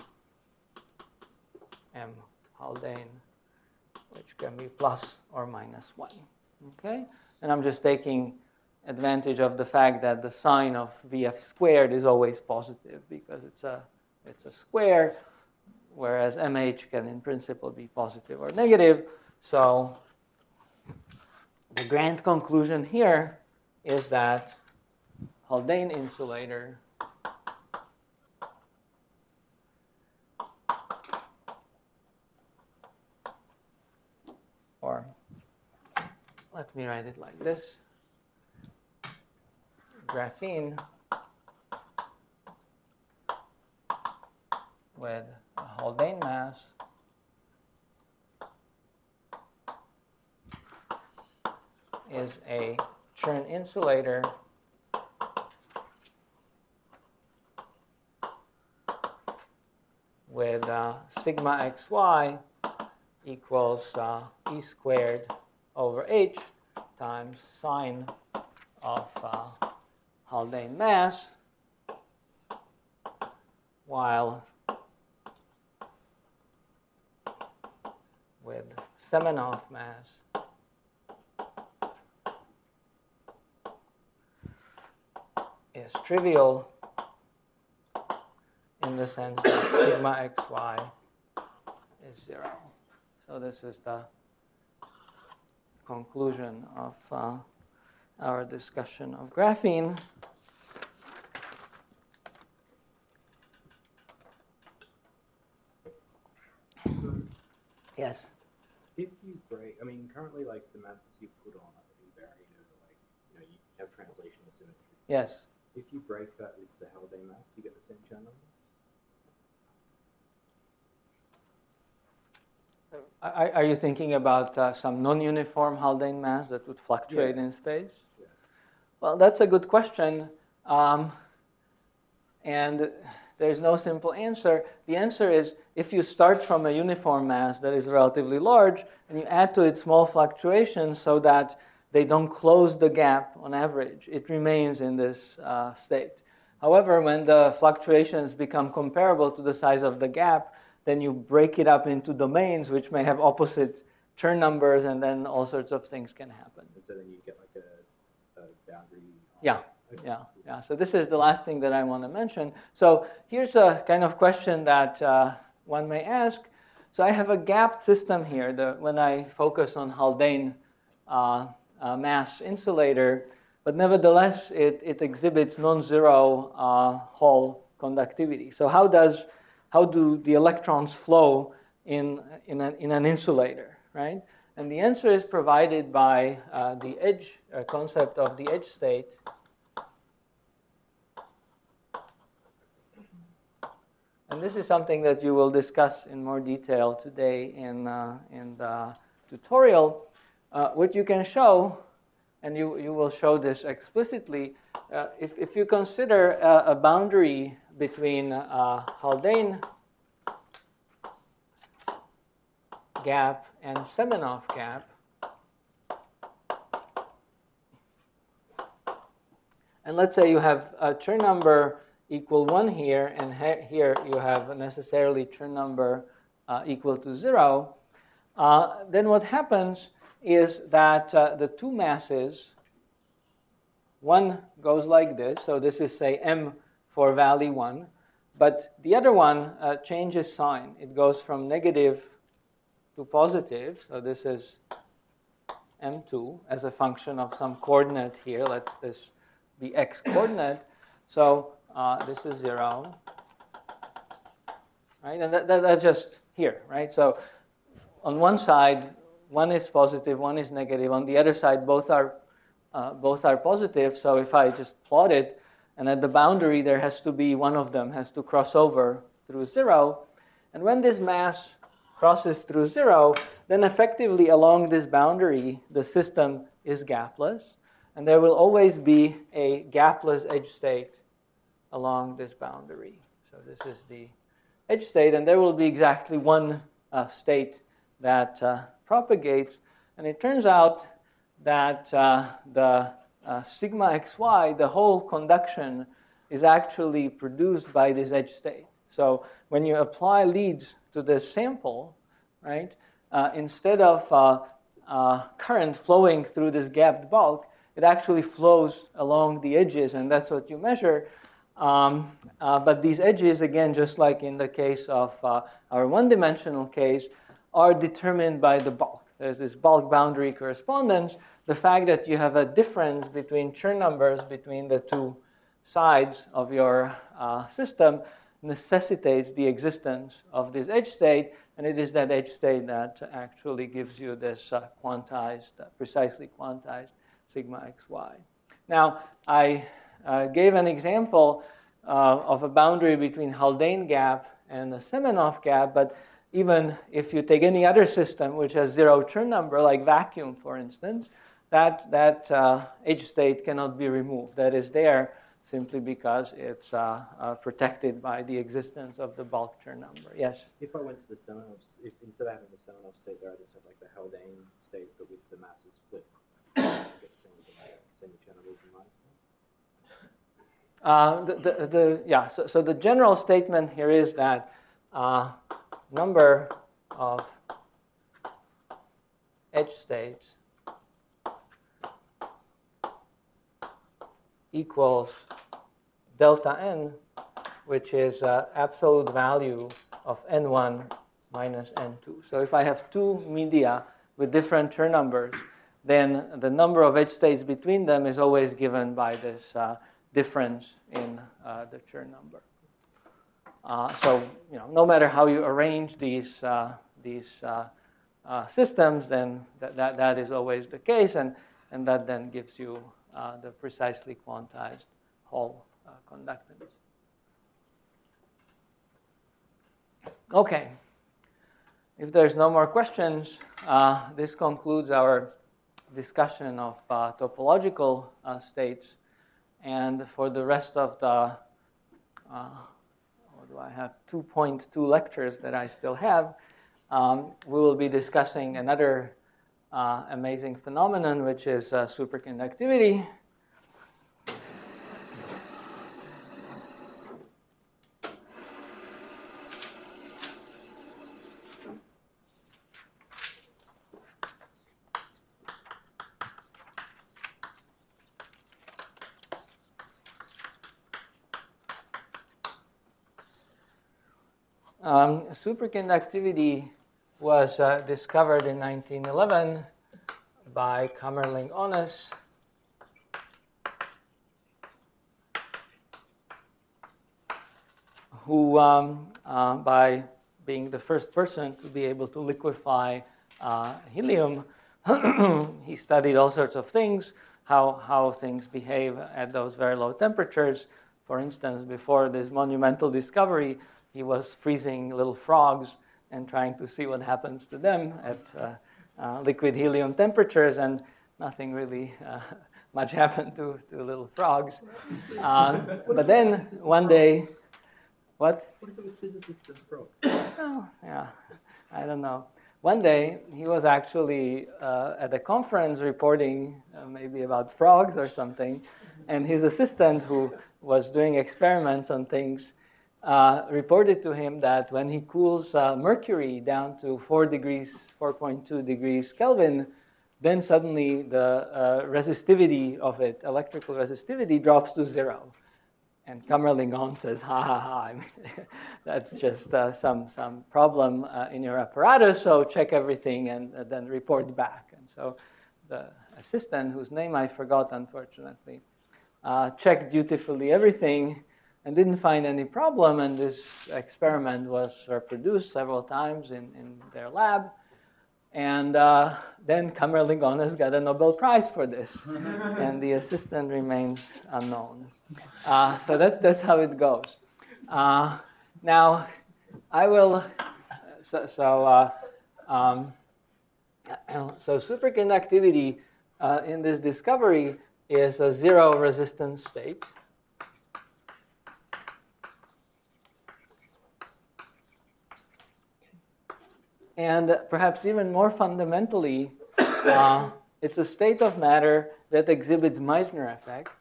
M Haldane, which can be plus or minus 1. Okay? And I'm just taking advantage of the fact that the sine of Vf squared is always positive because it's a square, whereas mh can in principle be positive or negative. So the grand conclusion here is that Haldane insulator or let me write it like this. Graphene with a Haldane mass is a Chern insulator with sigma xy equals e squared over h times sine of Haldane mass, while with Semenoff mass is trivial in the sense that sigma xy is 0. So this is the conclusion of our discussion of graphene. So Yes. if you break, I mean, currently, like the masses you put on are invariant over, like, you have translational symmetry. Yes. If you break that with the Haldane mass, do you get the same Chern numbers? Are you thinking about some non-uniform Haldane mass that would fluctuate in space? Yeah. Well, that's a good question. And there's no simple answer. The answer is if you start from a uniform mass that is relatively large and you add to it small fluctuations so that they don't close the gap on average, it remains in this state. However, when the fluctuations become comparable to the size of the gap, then you break it up into domains which may have opposite Chern numbers, and then all sorts of things can happen. And so then you get like a boundary. Yeah. Yeah. So this is the last thing that I want to mention. So here's a kind of question that one may ask. So I have a gapped system here. When I focus on Haldane mass insulator, but nevertheless it exhibits non-zero Hall conductivity. So how do the electrons flow in an insulator, right? And the answer is provided by the edge concept of the edge state. And this is something that you will discuss in more detail today in the tutorial. What you can show, and you will show this explicitly, if you consider a boundary between Haldane gap and Semenoff gap, and let's say you have a Chern number equal 1 here, and here you have necessarily Chern number equal to 0, then what happens is that the two masses, one goes like this, so this is, say, M for valley 1, but the other one changes sign. It goes from negative to positive, so this is M2 as a function of some coordinate here. Let's this the x coordinate. So this is 0, right? And that's just here, right? So on one side, one is positive, one is negative. On the other side, both are positive. So if I just plot it, and at the boundary, there has to be one of them has to cross over through 0. And when this mass crosses through 0, then effectively along this boundary, the system is gapless. And there will always be a gapless edge state along this boundary. So this is the edge state, and there will be exactly one state that propagates. And it turns out that the sigma xy, the whole conduction, is actually produced by this edge state. So when you apply leads to this sample, right, instead of current flowing through this gapped bulk, it actually flows along the edges, and that's what you measure. But these edges, again, just like in the case of our one-dimensional case, are determined by the bulk. There's this bulk boundary correspondence. The fact that you have a difference between Chern numbers between the two sides of your system necessitates the existence of this edge state, and it is that edge state that actually gives you this quantized, precisely quantized sigma xy. Now, I gave an example of a boundary between Haldane gap and the Semenoff gap, but even if you take any other system which has 0 Chern number, like vacuum, for instance, that edge state cannot be removed. That is there simply because it's protected by the existence of the bulk Chern number. Yes? If I went to the Semenoff, if instead of having the Semenoff state there, I just had like the Haldane state, but with the masses flipped, I get the same Chern number minus 1. So the general statement here is that number of edge states equals delta n, which is absolute value of n1 minus n2. So if I have two media with different Chern numbers, then the number of edge states between them is always given by this difference in the Chern number. So no matter how you arrange these systems, then that is always the case, and that then gives you the precisely quantized Hall conductance. Okay. If there's no more questions, this concludes our discussion of topological states. And for the rest of the, what do I have, 2.2 lectures that I still have, we will be discussing another amazing phenomenon, which is superconductivity. Superconductivity was discovered in 1911 by Kamerlingh Onnes. Who, by being the first person to be able to liquefy helium, he studied all sorts of things, how things behave at those very low temperatures. For instance, before this monumental discovery, he was freezing little frogs and trying to see what happens to them at liquid helium temperatures, and nothing really much happened to little frogs. But then one day, what? What is it with physicists and frogs? Oh, yeah, I don't know. One day, he was actually at a conference reporting maybe about frogs or something, and his assistant, who was doing experiments on things, reported to him that when he cools mercury down to 4.2 degrees Kelvin, then suddenly the resistivity of it, electrical resistivity, drops to 0. And Kamerlingh Onnes says, ha ha ha, I mean, that's just some problem in your apparatus, so check everything and then report back. And so the assistant, whose name I forgot unfortunately, checked dutifully everything and didn't find any problem, and this experiment was reproduced several times in their lab. And then Kamerlingh Onnes got a Nobel Prize for this, and the assistant remains unknown. So that's how it goes. Now, I will. So superconductivity in this discovery is a zero resistance state. And perhaps even more fundamentally, it's a state of matter that exhibits Meissner effect.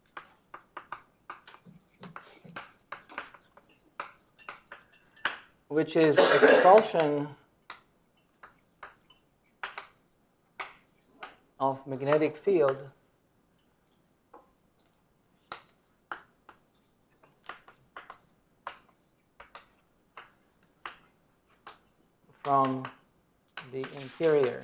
Which is expulsion of magnetic field from the interior.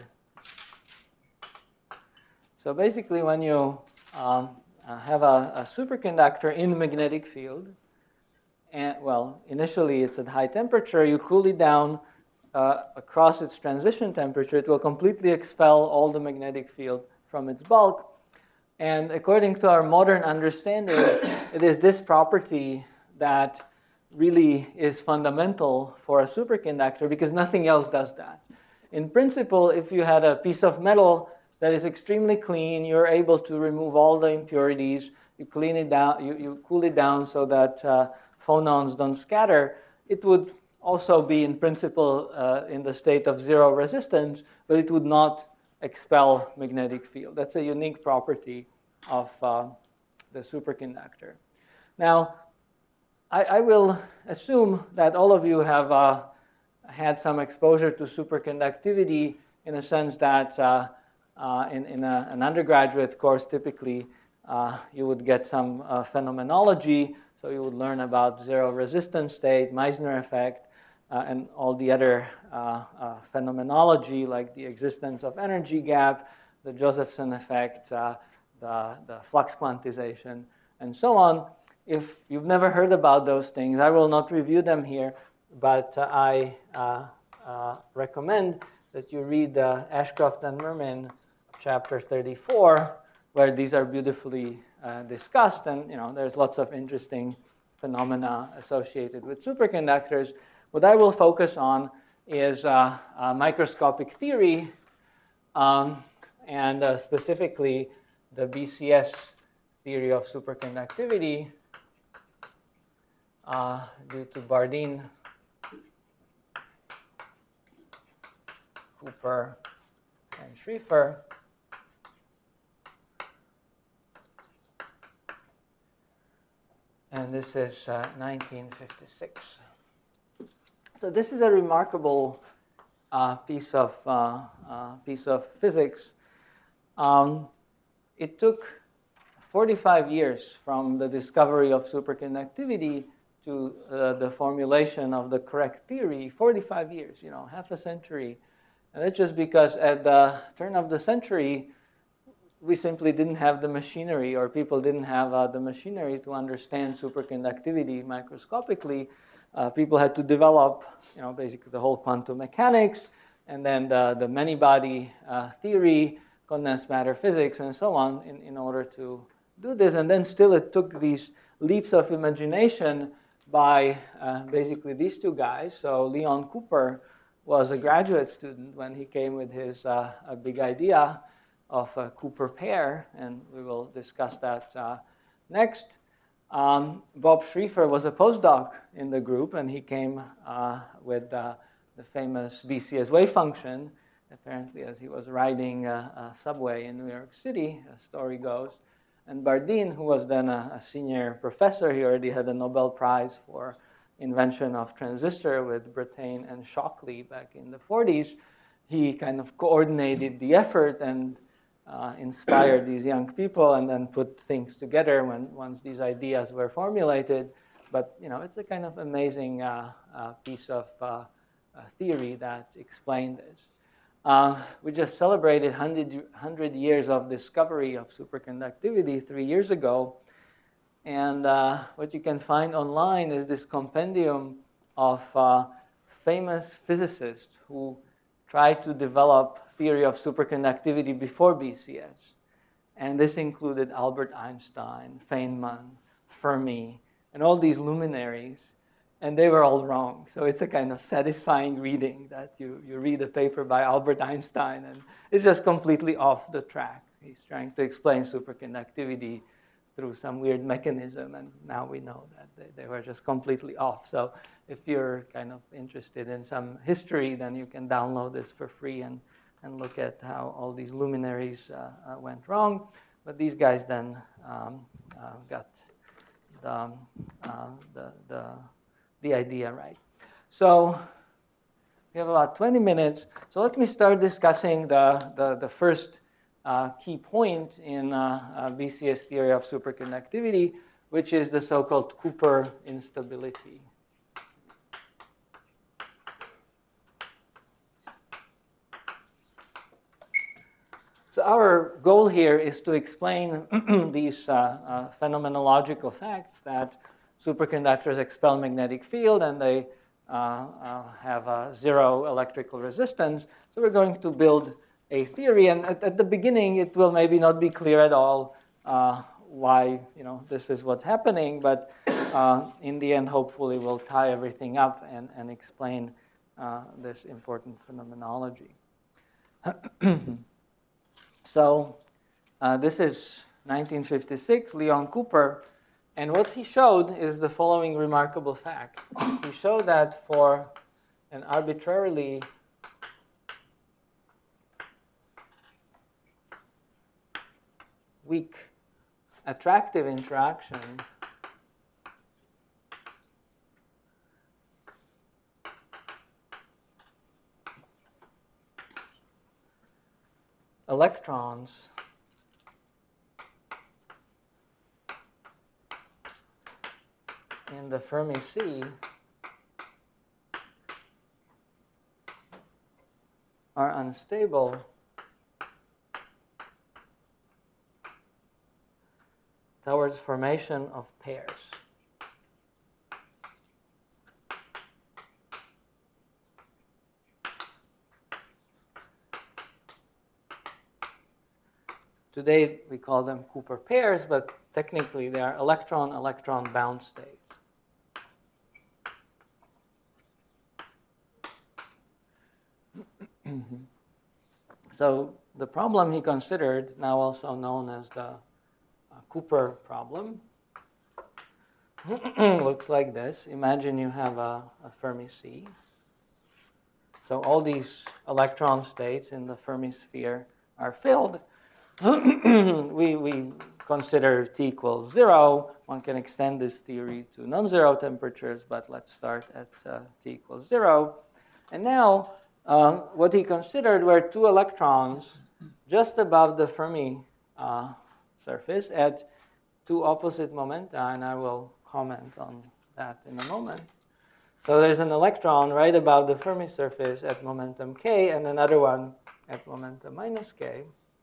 So basically, when you have a superconductor in the magnetic field, and well, initially it's at high temperature, you cool it down across its transition temperature, it will completely expel all the magnetic field from its bulk. And according to our modern understanding, it is this property that really is fundamental for a superconductor, because nothing else does that. In principle, if you had a piece of metal that is extremely clean, you're able to remove all the impurities, you clean it down, you cool it down so that phonons don't scatter, it would also be in principle in the state of zero resistance, but it would not expel magnetic field. That's a unique property of the superconductor. Now, I will assume that all of you have had some exposure to superconductivity in a sense that in an undergraduate course, typically, you would get some phenomenology So you would learn about zero resistance state, Meissner effect, and all the other phenomenology like the existence of energy gap, the Josephson effect, the flux quantization, and so on. If you've never heard about those things, I will not review them here, but I recommend that you read Ashcroft and Mermin, chapter 34, where these are beautifully discussed, and there's lots of interesting phenomena associated with superconductors. What I will focus on is microscopic theory, and specifically the BCS theory of superconductivity due to Bardeen, Cooper, and Schrieffer. And this is 1956. So this is a remarkable piece of physics. It took 45 years from the discovery of superconductivity to the formulation of the correct theory. 45 years, half a century. And that's just because at the turn of the century, we simply didn't have the machinery, or people didn't have the machinery to understand superconductivity microscopically. People had to develop, basically the whole quantum mechanics, and then the many-body theory, condensed matter physics, and so on, in order to do this. And then still it took these leaps of imagination by basically these two guys. So Leon Cooper was a graduate student when he came with his big idea of a Cooper pair, and we will discuss that next. Bob Schrieffer was a postdoc in the group, and he came with the famous BCS wave function, apparently as he was riding a subway in New York City, the story goes. And Bardeen, who was then a senior professor, he already had a Nobel Prize for invention of transistor with Brattain and Shockley back in the 40s. He kind of coordinated the effort and inspired these young people, and then put things together once these ideas were formulated. But it's a kind of amazing piece of theory that explained this. We just celebrated 100 years of discovery of superconductivity 3 years ago. And what you can find online is this compendium of famous physicists who tried to develop theory of superconductivity before BCS. And this included Albert Einstein, Feynman, Fermi, and all these luminaries. And they were all wrong. So it's a kind of satisfying reading that you read a paper by Albert Einstein, and it's just completely off the track. He's trying to explain superconductivity through some weird mechanism, and now we know that they were just completely off. So if you're kind of interested in some history, then you can download this for free and look at how all these luminaries went wrong. But these guys then got the idea right. So we have about 20 minutes. So let me start discussing the first key point in BCS theory of superconductivity, which is the so-called Cooper instability. So our goal here is to explain these phenomenological facts that superconductors expel magnetic field, and they have a zero electrical resistance. So we're going to build a theory, and at the beginning it will maybe not be clear at all why this is what's happening, but in the end hopefully we'll tie everything up and explain this important phenomenology. So this is 1956, Leon Cooper, and what he showed is the following remarkable fact. He showed that for an arbitrarily weak attractive interaction, electrons in the Fermi sea are unstable towards formation of pairs. Today we call them Cooper pairs, but technically they are electron-electron bound states. So the problem he considered, now also known as the Cooper problem, looks like this. Imagine you have a Fermi sea. So all these electron states in the Fermi sphere are filled. We consider T equals 0. One can extend this theory to non-zero temperatures, but let's start at T equals 0. And now what he considered were two electrons just above the Fermi surface at two opposite momenta, and I will comment on that in a moment. So there's an electron right above the Fermi surface at momentum k, and another one at momentum minus k.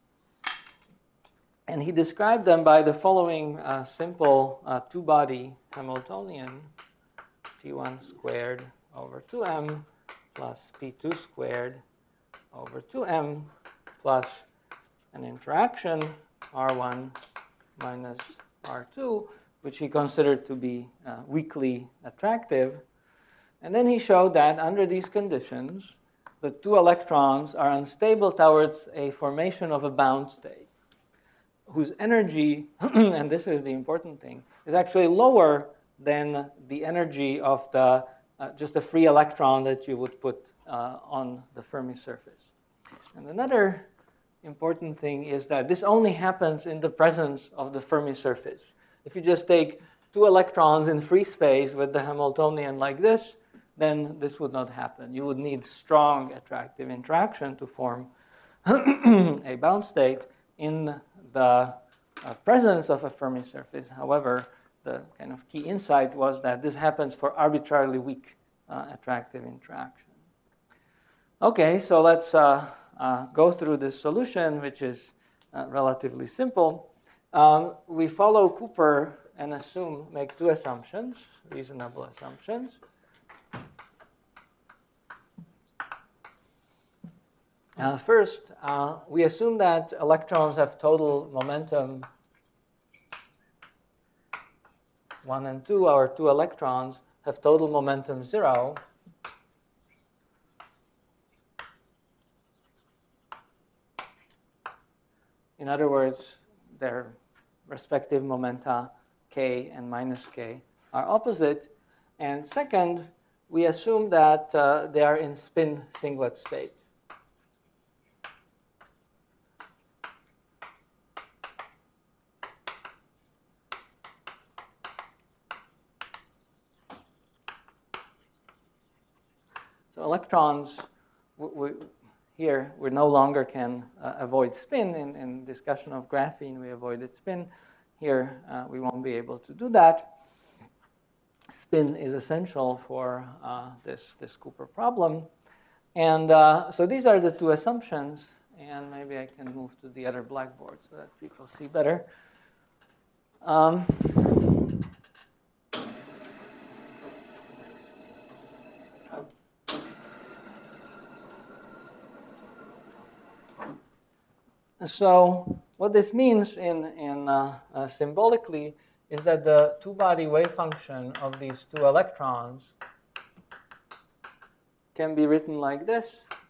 And he described them by the following simple two-body Hamiltonian, P1 squared over 2m plus P2 squared over 2m plus an interaction R1 minus R2, which he considered to be weakly attractive. And then he showed that under these conditions, the two electrons are unstable towards a formation of a bound state, whose energy, and this is the important thing, is actually lower than the energy of the just a free electron that you would put on the Fermi surface. And another important thing is that this only happens in the presence of the Fermi surface. If you just take two electrons in free space with the Hamiltonian like this, then this would not happen. You would need strong attractive interaction to form a bound state in the presence of a Fermi surface. However, the kind of key insight was that this happens for arbitrarily weak attractive interaction. Okay, so let's go through this solution, which is relatively simple. We follow Cooper and make two assumptions, reasonable assumptions. First, we assume that electrons have total momentum 1 and 2. Our two electrons have total momentum 0. In other words, their respective momenta k and minus k are opposite. And second, we assume that they are in spin singlet state. So electrons, here we no longer can avoid spin. In discussion of graphene, we avoided spin. Here we won't be able to do that. Spin is essential for this Cooper problem. And so these are the two assumptions. And maybe I can move to the other blackboard so that people see better. So what this means symbolically is that the two-body wave function of these two electrons can be written like this.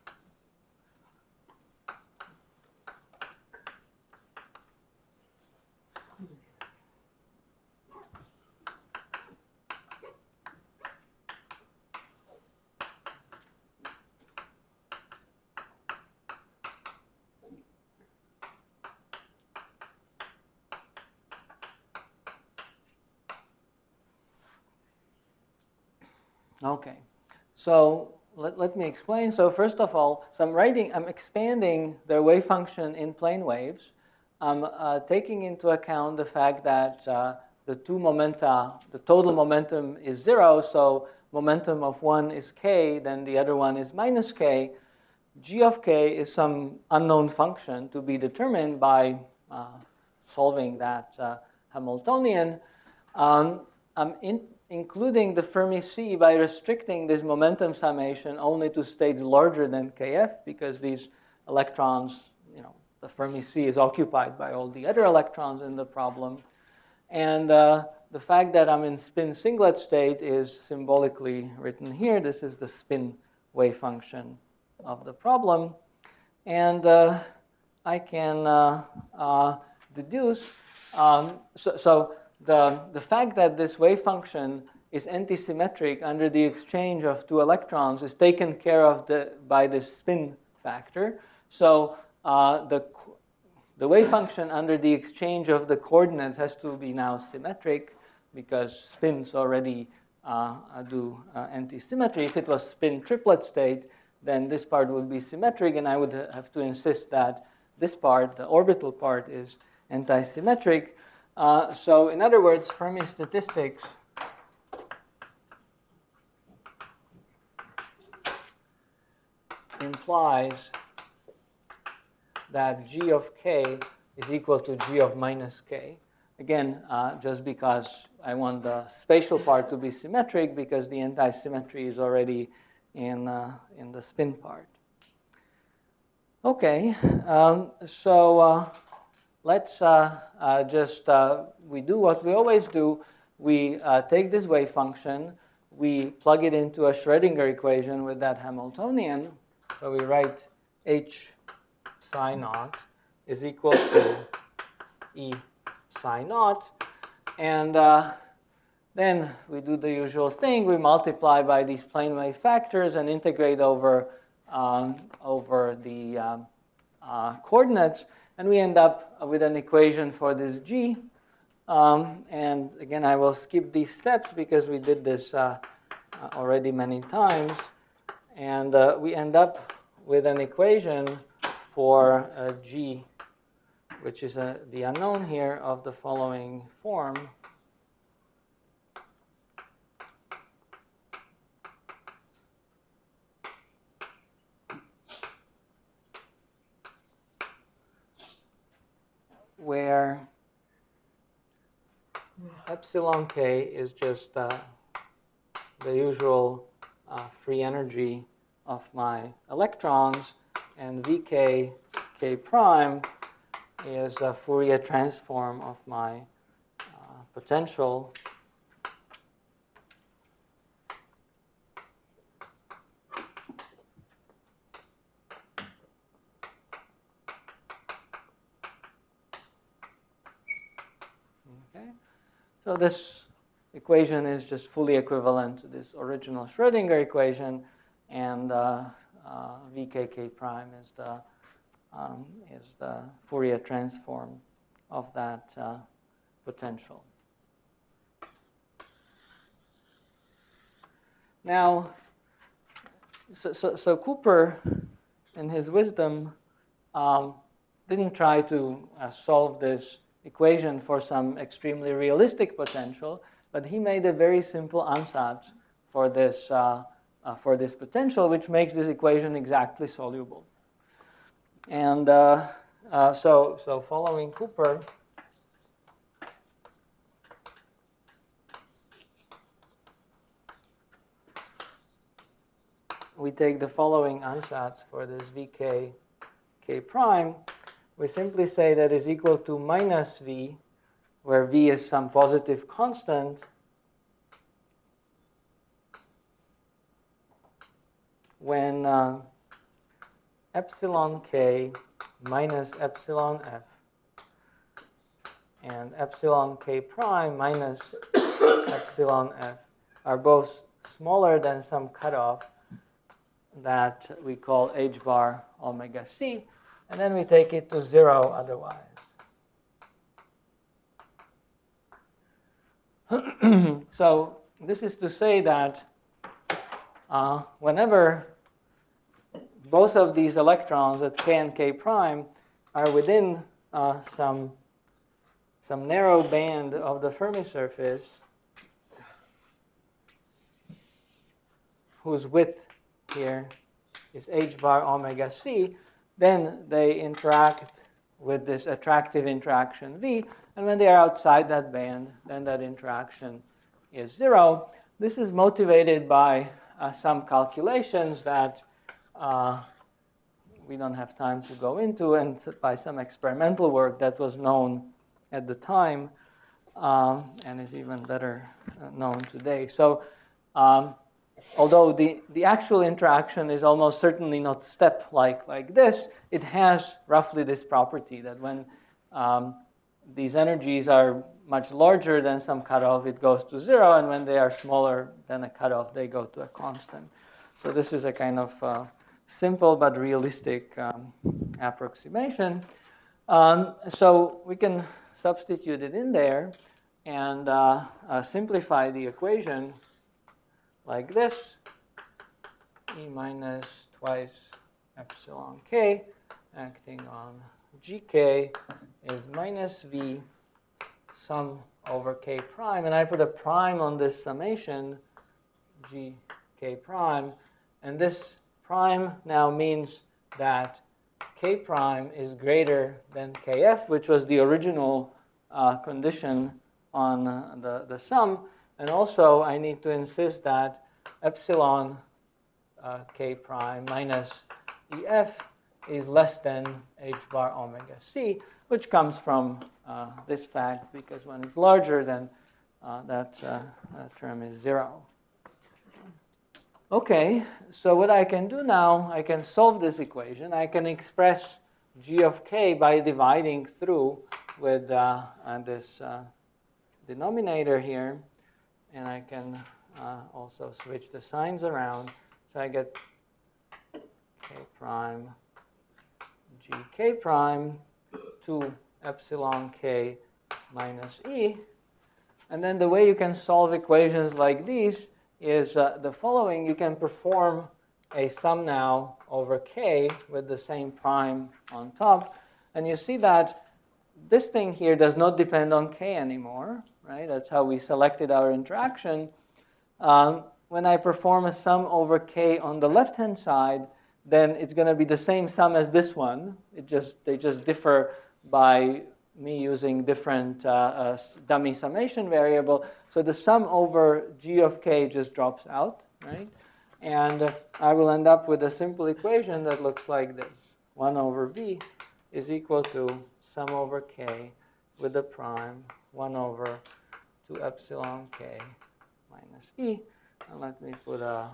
Okay, so let me explain. So first of all, I'm expanding the wave function in plane waves. I'm taking into account the fact that the two momenta, the total momentum is 0, so momentum of one is k, then the other one is minus k. G of k is some unknown function to be determined by solving that Hamiltonian. I'm including the Fermi sea by restricting this momentum summation only to states larger than kf, because these electrons, the Fermi sea is occupied by all the other electrons in the problem. And the fact that I'm in spin singlet state is symbolically written here. This is the spin wave function of the problem. And I can deduce, so the fact that this wave function is antisymmetric under the exchange of two electrons is taken care of by this spin factor. So the wave function under the exchange of the coordinates has to be now symmetric, because spins already do anti-symmetry. If it was spin triplet state, then this part would be symmetric, and I would have to insist that this part, the orbital part, is anti-symmetric. So in other words, Fermi statistics implies that G of k is equal to G of minus k. Again, just because I want the spatial part to be symmetric, because the anti-symmetry is already in the spin part. Okay, so let's we do what we always do. We take this wave function, we plug it into a Schrödinger equation with that Hamiltonian. So we write H psi naught is equal to E psi naught. And then we do the usual thing. We multiply by these plane wave factors and integrate over the coordinates. And we end up with an equation for this G. And again, I will skip these steps because we did this already many times. And we end up with an equation for G, which is the unknown here, of the following form. Where epsilon k is just the usual free energy of my electrons, and Vk k prime is a Fourier transform of my potential. Okay, so this equation is just fully equivalent to this original Schrödinger equation, and Vk prime is the Fourier transform of that potential. Now, so Cooper, in his wisdom, didn't try to solve this equation for some extremely realistic potential, but he made a very simple ansatz for this potential, which makes this equation exactly soluble. And so following Cooper, we take the following ansatz for this Vk k prime. We simply say that is equal to minus V, where V is some positive constant, when epsilon k minus epsilon f and epsilon k prime minus epsilon f are both smaller than some cutoff that we call h bar omega c, and then we take it to 0 otherwise. So this is to say that whenever both of these electrons at k and k prime are within some some narrow band of the Fermi surface whose width here is h bar omega c, then they interact with this attractive interaction V, and when they are outside that band, then that interaction is 0. This is motivated by some calculations that we don't have time to go into, and by some experimental work that was known at the time and is even better known today. So although the actual interaction is almost certainly not step-like this, it has roughly this property that when these energies are much larger than some cutoff, it goes to 0, and when they are smaller than a cutoff, they go to a constant. So this is a kind of simple but realistic approximation. So we can substitute it in there and simplify the equation like this. E minus twice epsilon k acting on gk is minus v sum over k prime. And I put a prime on this summation, gk prime. And this prime now means that k prime is greater than kf, which was the original condition on the sum. And also, I need to insist that epsilon k prime minus ef is less than h bar omega c, which comes from this fact, because when it's larger, then that term is 0. Okay, so what I can do now, I can solve this equation. I can express g of k by dividing through with this denominator here. And I can also switch the signs around. So I get k prime gk prime to epsilon k minus e. And then the way you can solve equations like these is the following. You can perform a sum now over k with the same prime on top. And you see that this thing here does not depend on k anymore. Right? That's how we selected our interaction. When I perform a sum over k on the left-hand side, then it's going to be the same sum as this one. They just differ by me using different dummy summation variable. So the sum over g of k just drops out, right? And I will end up with a simple equation that looks like this. 1 over v is equal to sum over k with the prime 1 over 2 epsilon k minus e. And let me put a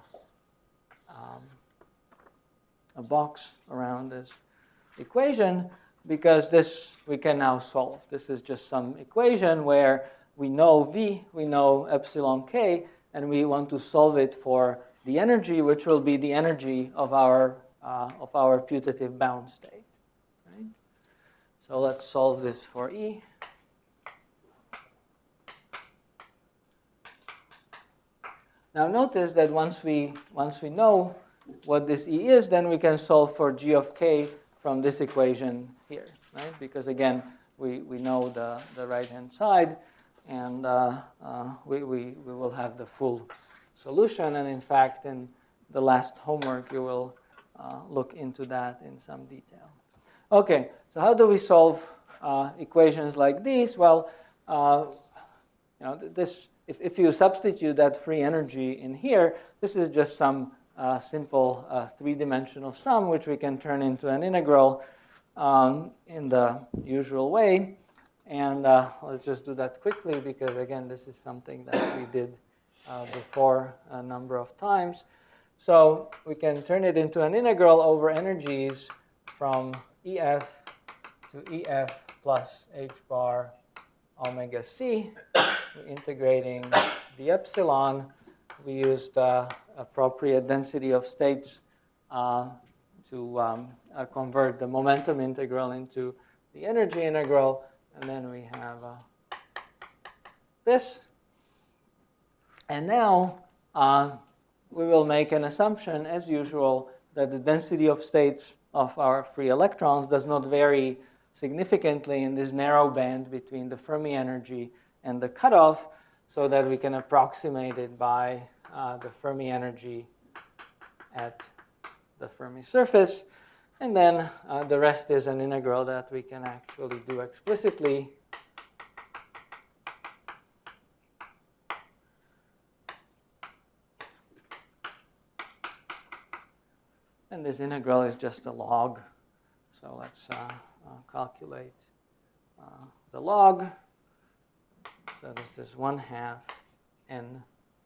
box around this equation, because this we can now solve. This is just some equation where we know v, we know epsilon k, and we want to solve it for the energy, which will be the energy of our putative bound state. Right? So let's solve this for E. Now notice that once we know what this E is, then we can solve for g of k from this equation here, right? Because again, we know the right-hand side, and we will have the full solution. And in fact, in the last homework, you will look into that in some detail. Okay, so how do we solve equations like these? Well, if you substitute that free energy in here, this is just some simple three-dimensional sum, which we can turn into an integral in the usual way. And let's just do that quickly, because again, this is something that we did before a number of times. So we can turn it into an integral over energies from EF to EF plus h bar omega c. We're integrating the epsilon. We used appropriate density of states to convert the momentum integral into the energy integral. And then we have this. And now we will make an assumption, as usual, that the density of states of our free electrons does not vary significantly in this narrow band between the Fermi energy and the cutoff, so that we can approximate it by the Fermi energy at the Fermi surface. And then the rest is an integral that we can actually do explicitly. And this integral is just a log. So let's calculate the log. So this is 1/2 n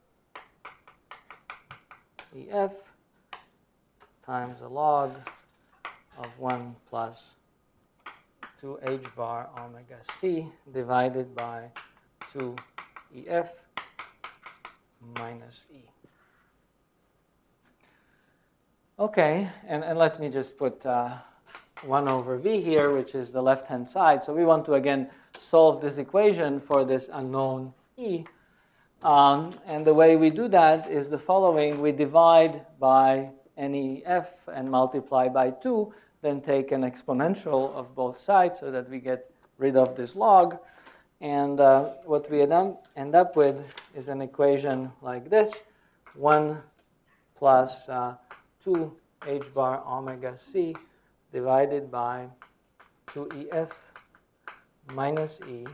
EF times the log of 1 plus 2 h bar omega c divided by 2 EF minus E. Okay, and let me just put 1 over V here, which is the left-hand side. So we want to, again, solve this equation for this unknown E. And the way we do that is the following. We divide by NEF and multiply by 2, then take an exponential of both sides so that we get rid of this log. And what we end up with is an equation like this. 1 plus 2 h bar omega c divided by 2 EF minus E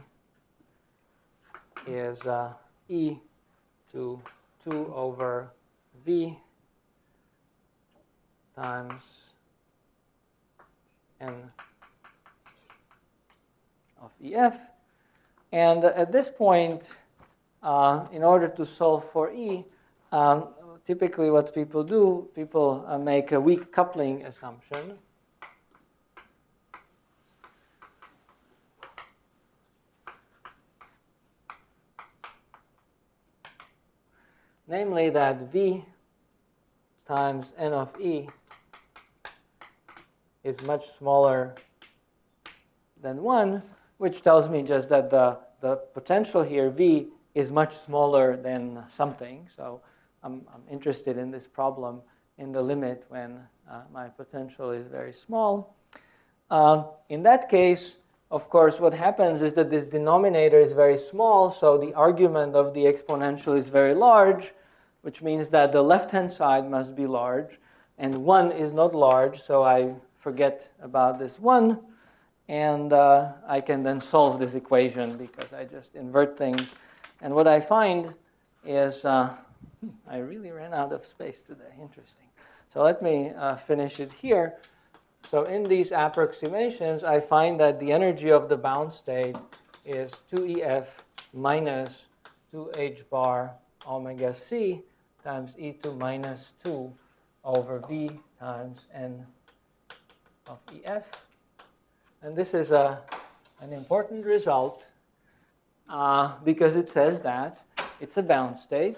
is E to 2 over V times n of EF. And at this point, in order to solve for E, typically what people do, people make a weak coupling assumption. Namely that V times n of E is much smaller than 1, which tells me just that the potential here, V, is much smaller than something. So I'm interested in this problem in the limit when my potential is very small. In that case, of course, what happens is that this denominator is very small, so the argument of the exponential is very large, which means that the left-hand side must be large, and 1 is not large, so I forget about this 1, and I can then solve this equation because I just invert things. And what I find is I really ran out of space today. Interesting. So let me finish it here. So in these approximations, I find that the energy of the bound state is 2EF minus 2H bar omega C times E2 minus 2 over V times N of EF. And this is an important result because it says that it's a bound state.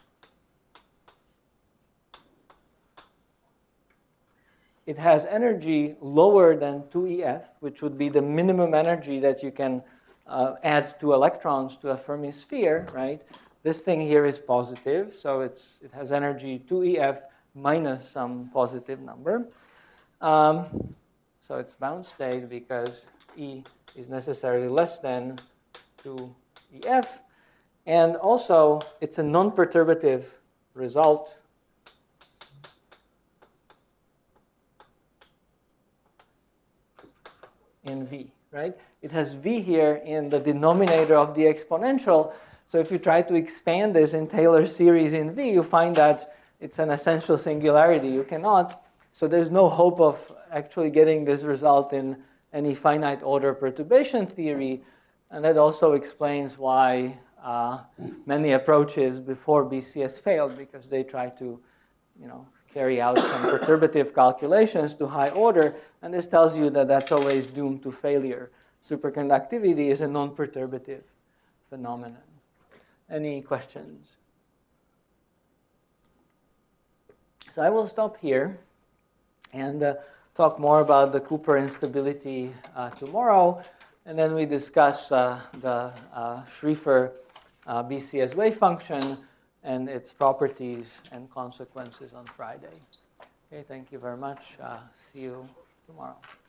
It has energy lower than 2EF, which would be the minimum energy that you can add 2 electrons to a Fermi sphere, right? This thing here is positive, so it has energy 2EF minus some positive number. So it's bound state because E is necessarily less than 2EF. And also, it's a non-perturbative result. In V, right? It has V here in the denominator of the exponential. So if you try to expand this in Taylor series in V, you find that it's an essential singularity. You cannot. So there's no hope of actually getting this result in any finite order perturbation theory. And that also explains why many approaches before BCS failed, because they try to, carry out some perturbative calculations to high order, and this tells you that that's always doomed to failure. Superconductivity is a non-perturbative phenomenon. Any questions? So I will stop here and talk more about the Cooper instability tomorrow, and then we discuss the Schrieffer BCS wave function and its properties and consequences on Friday. Okay, thank you very much. See you tomorrow.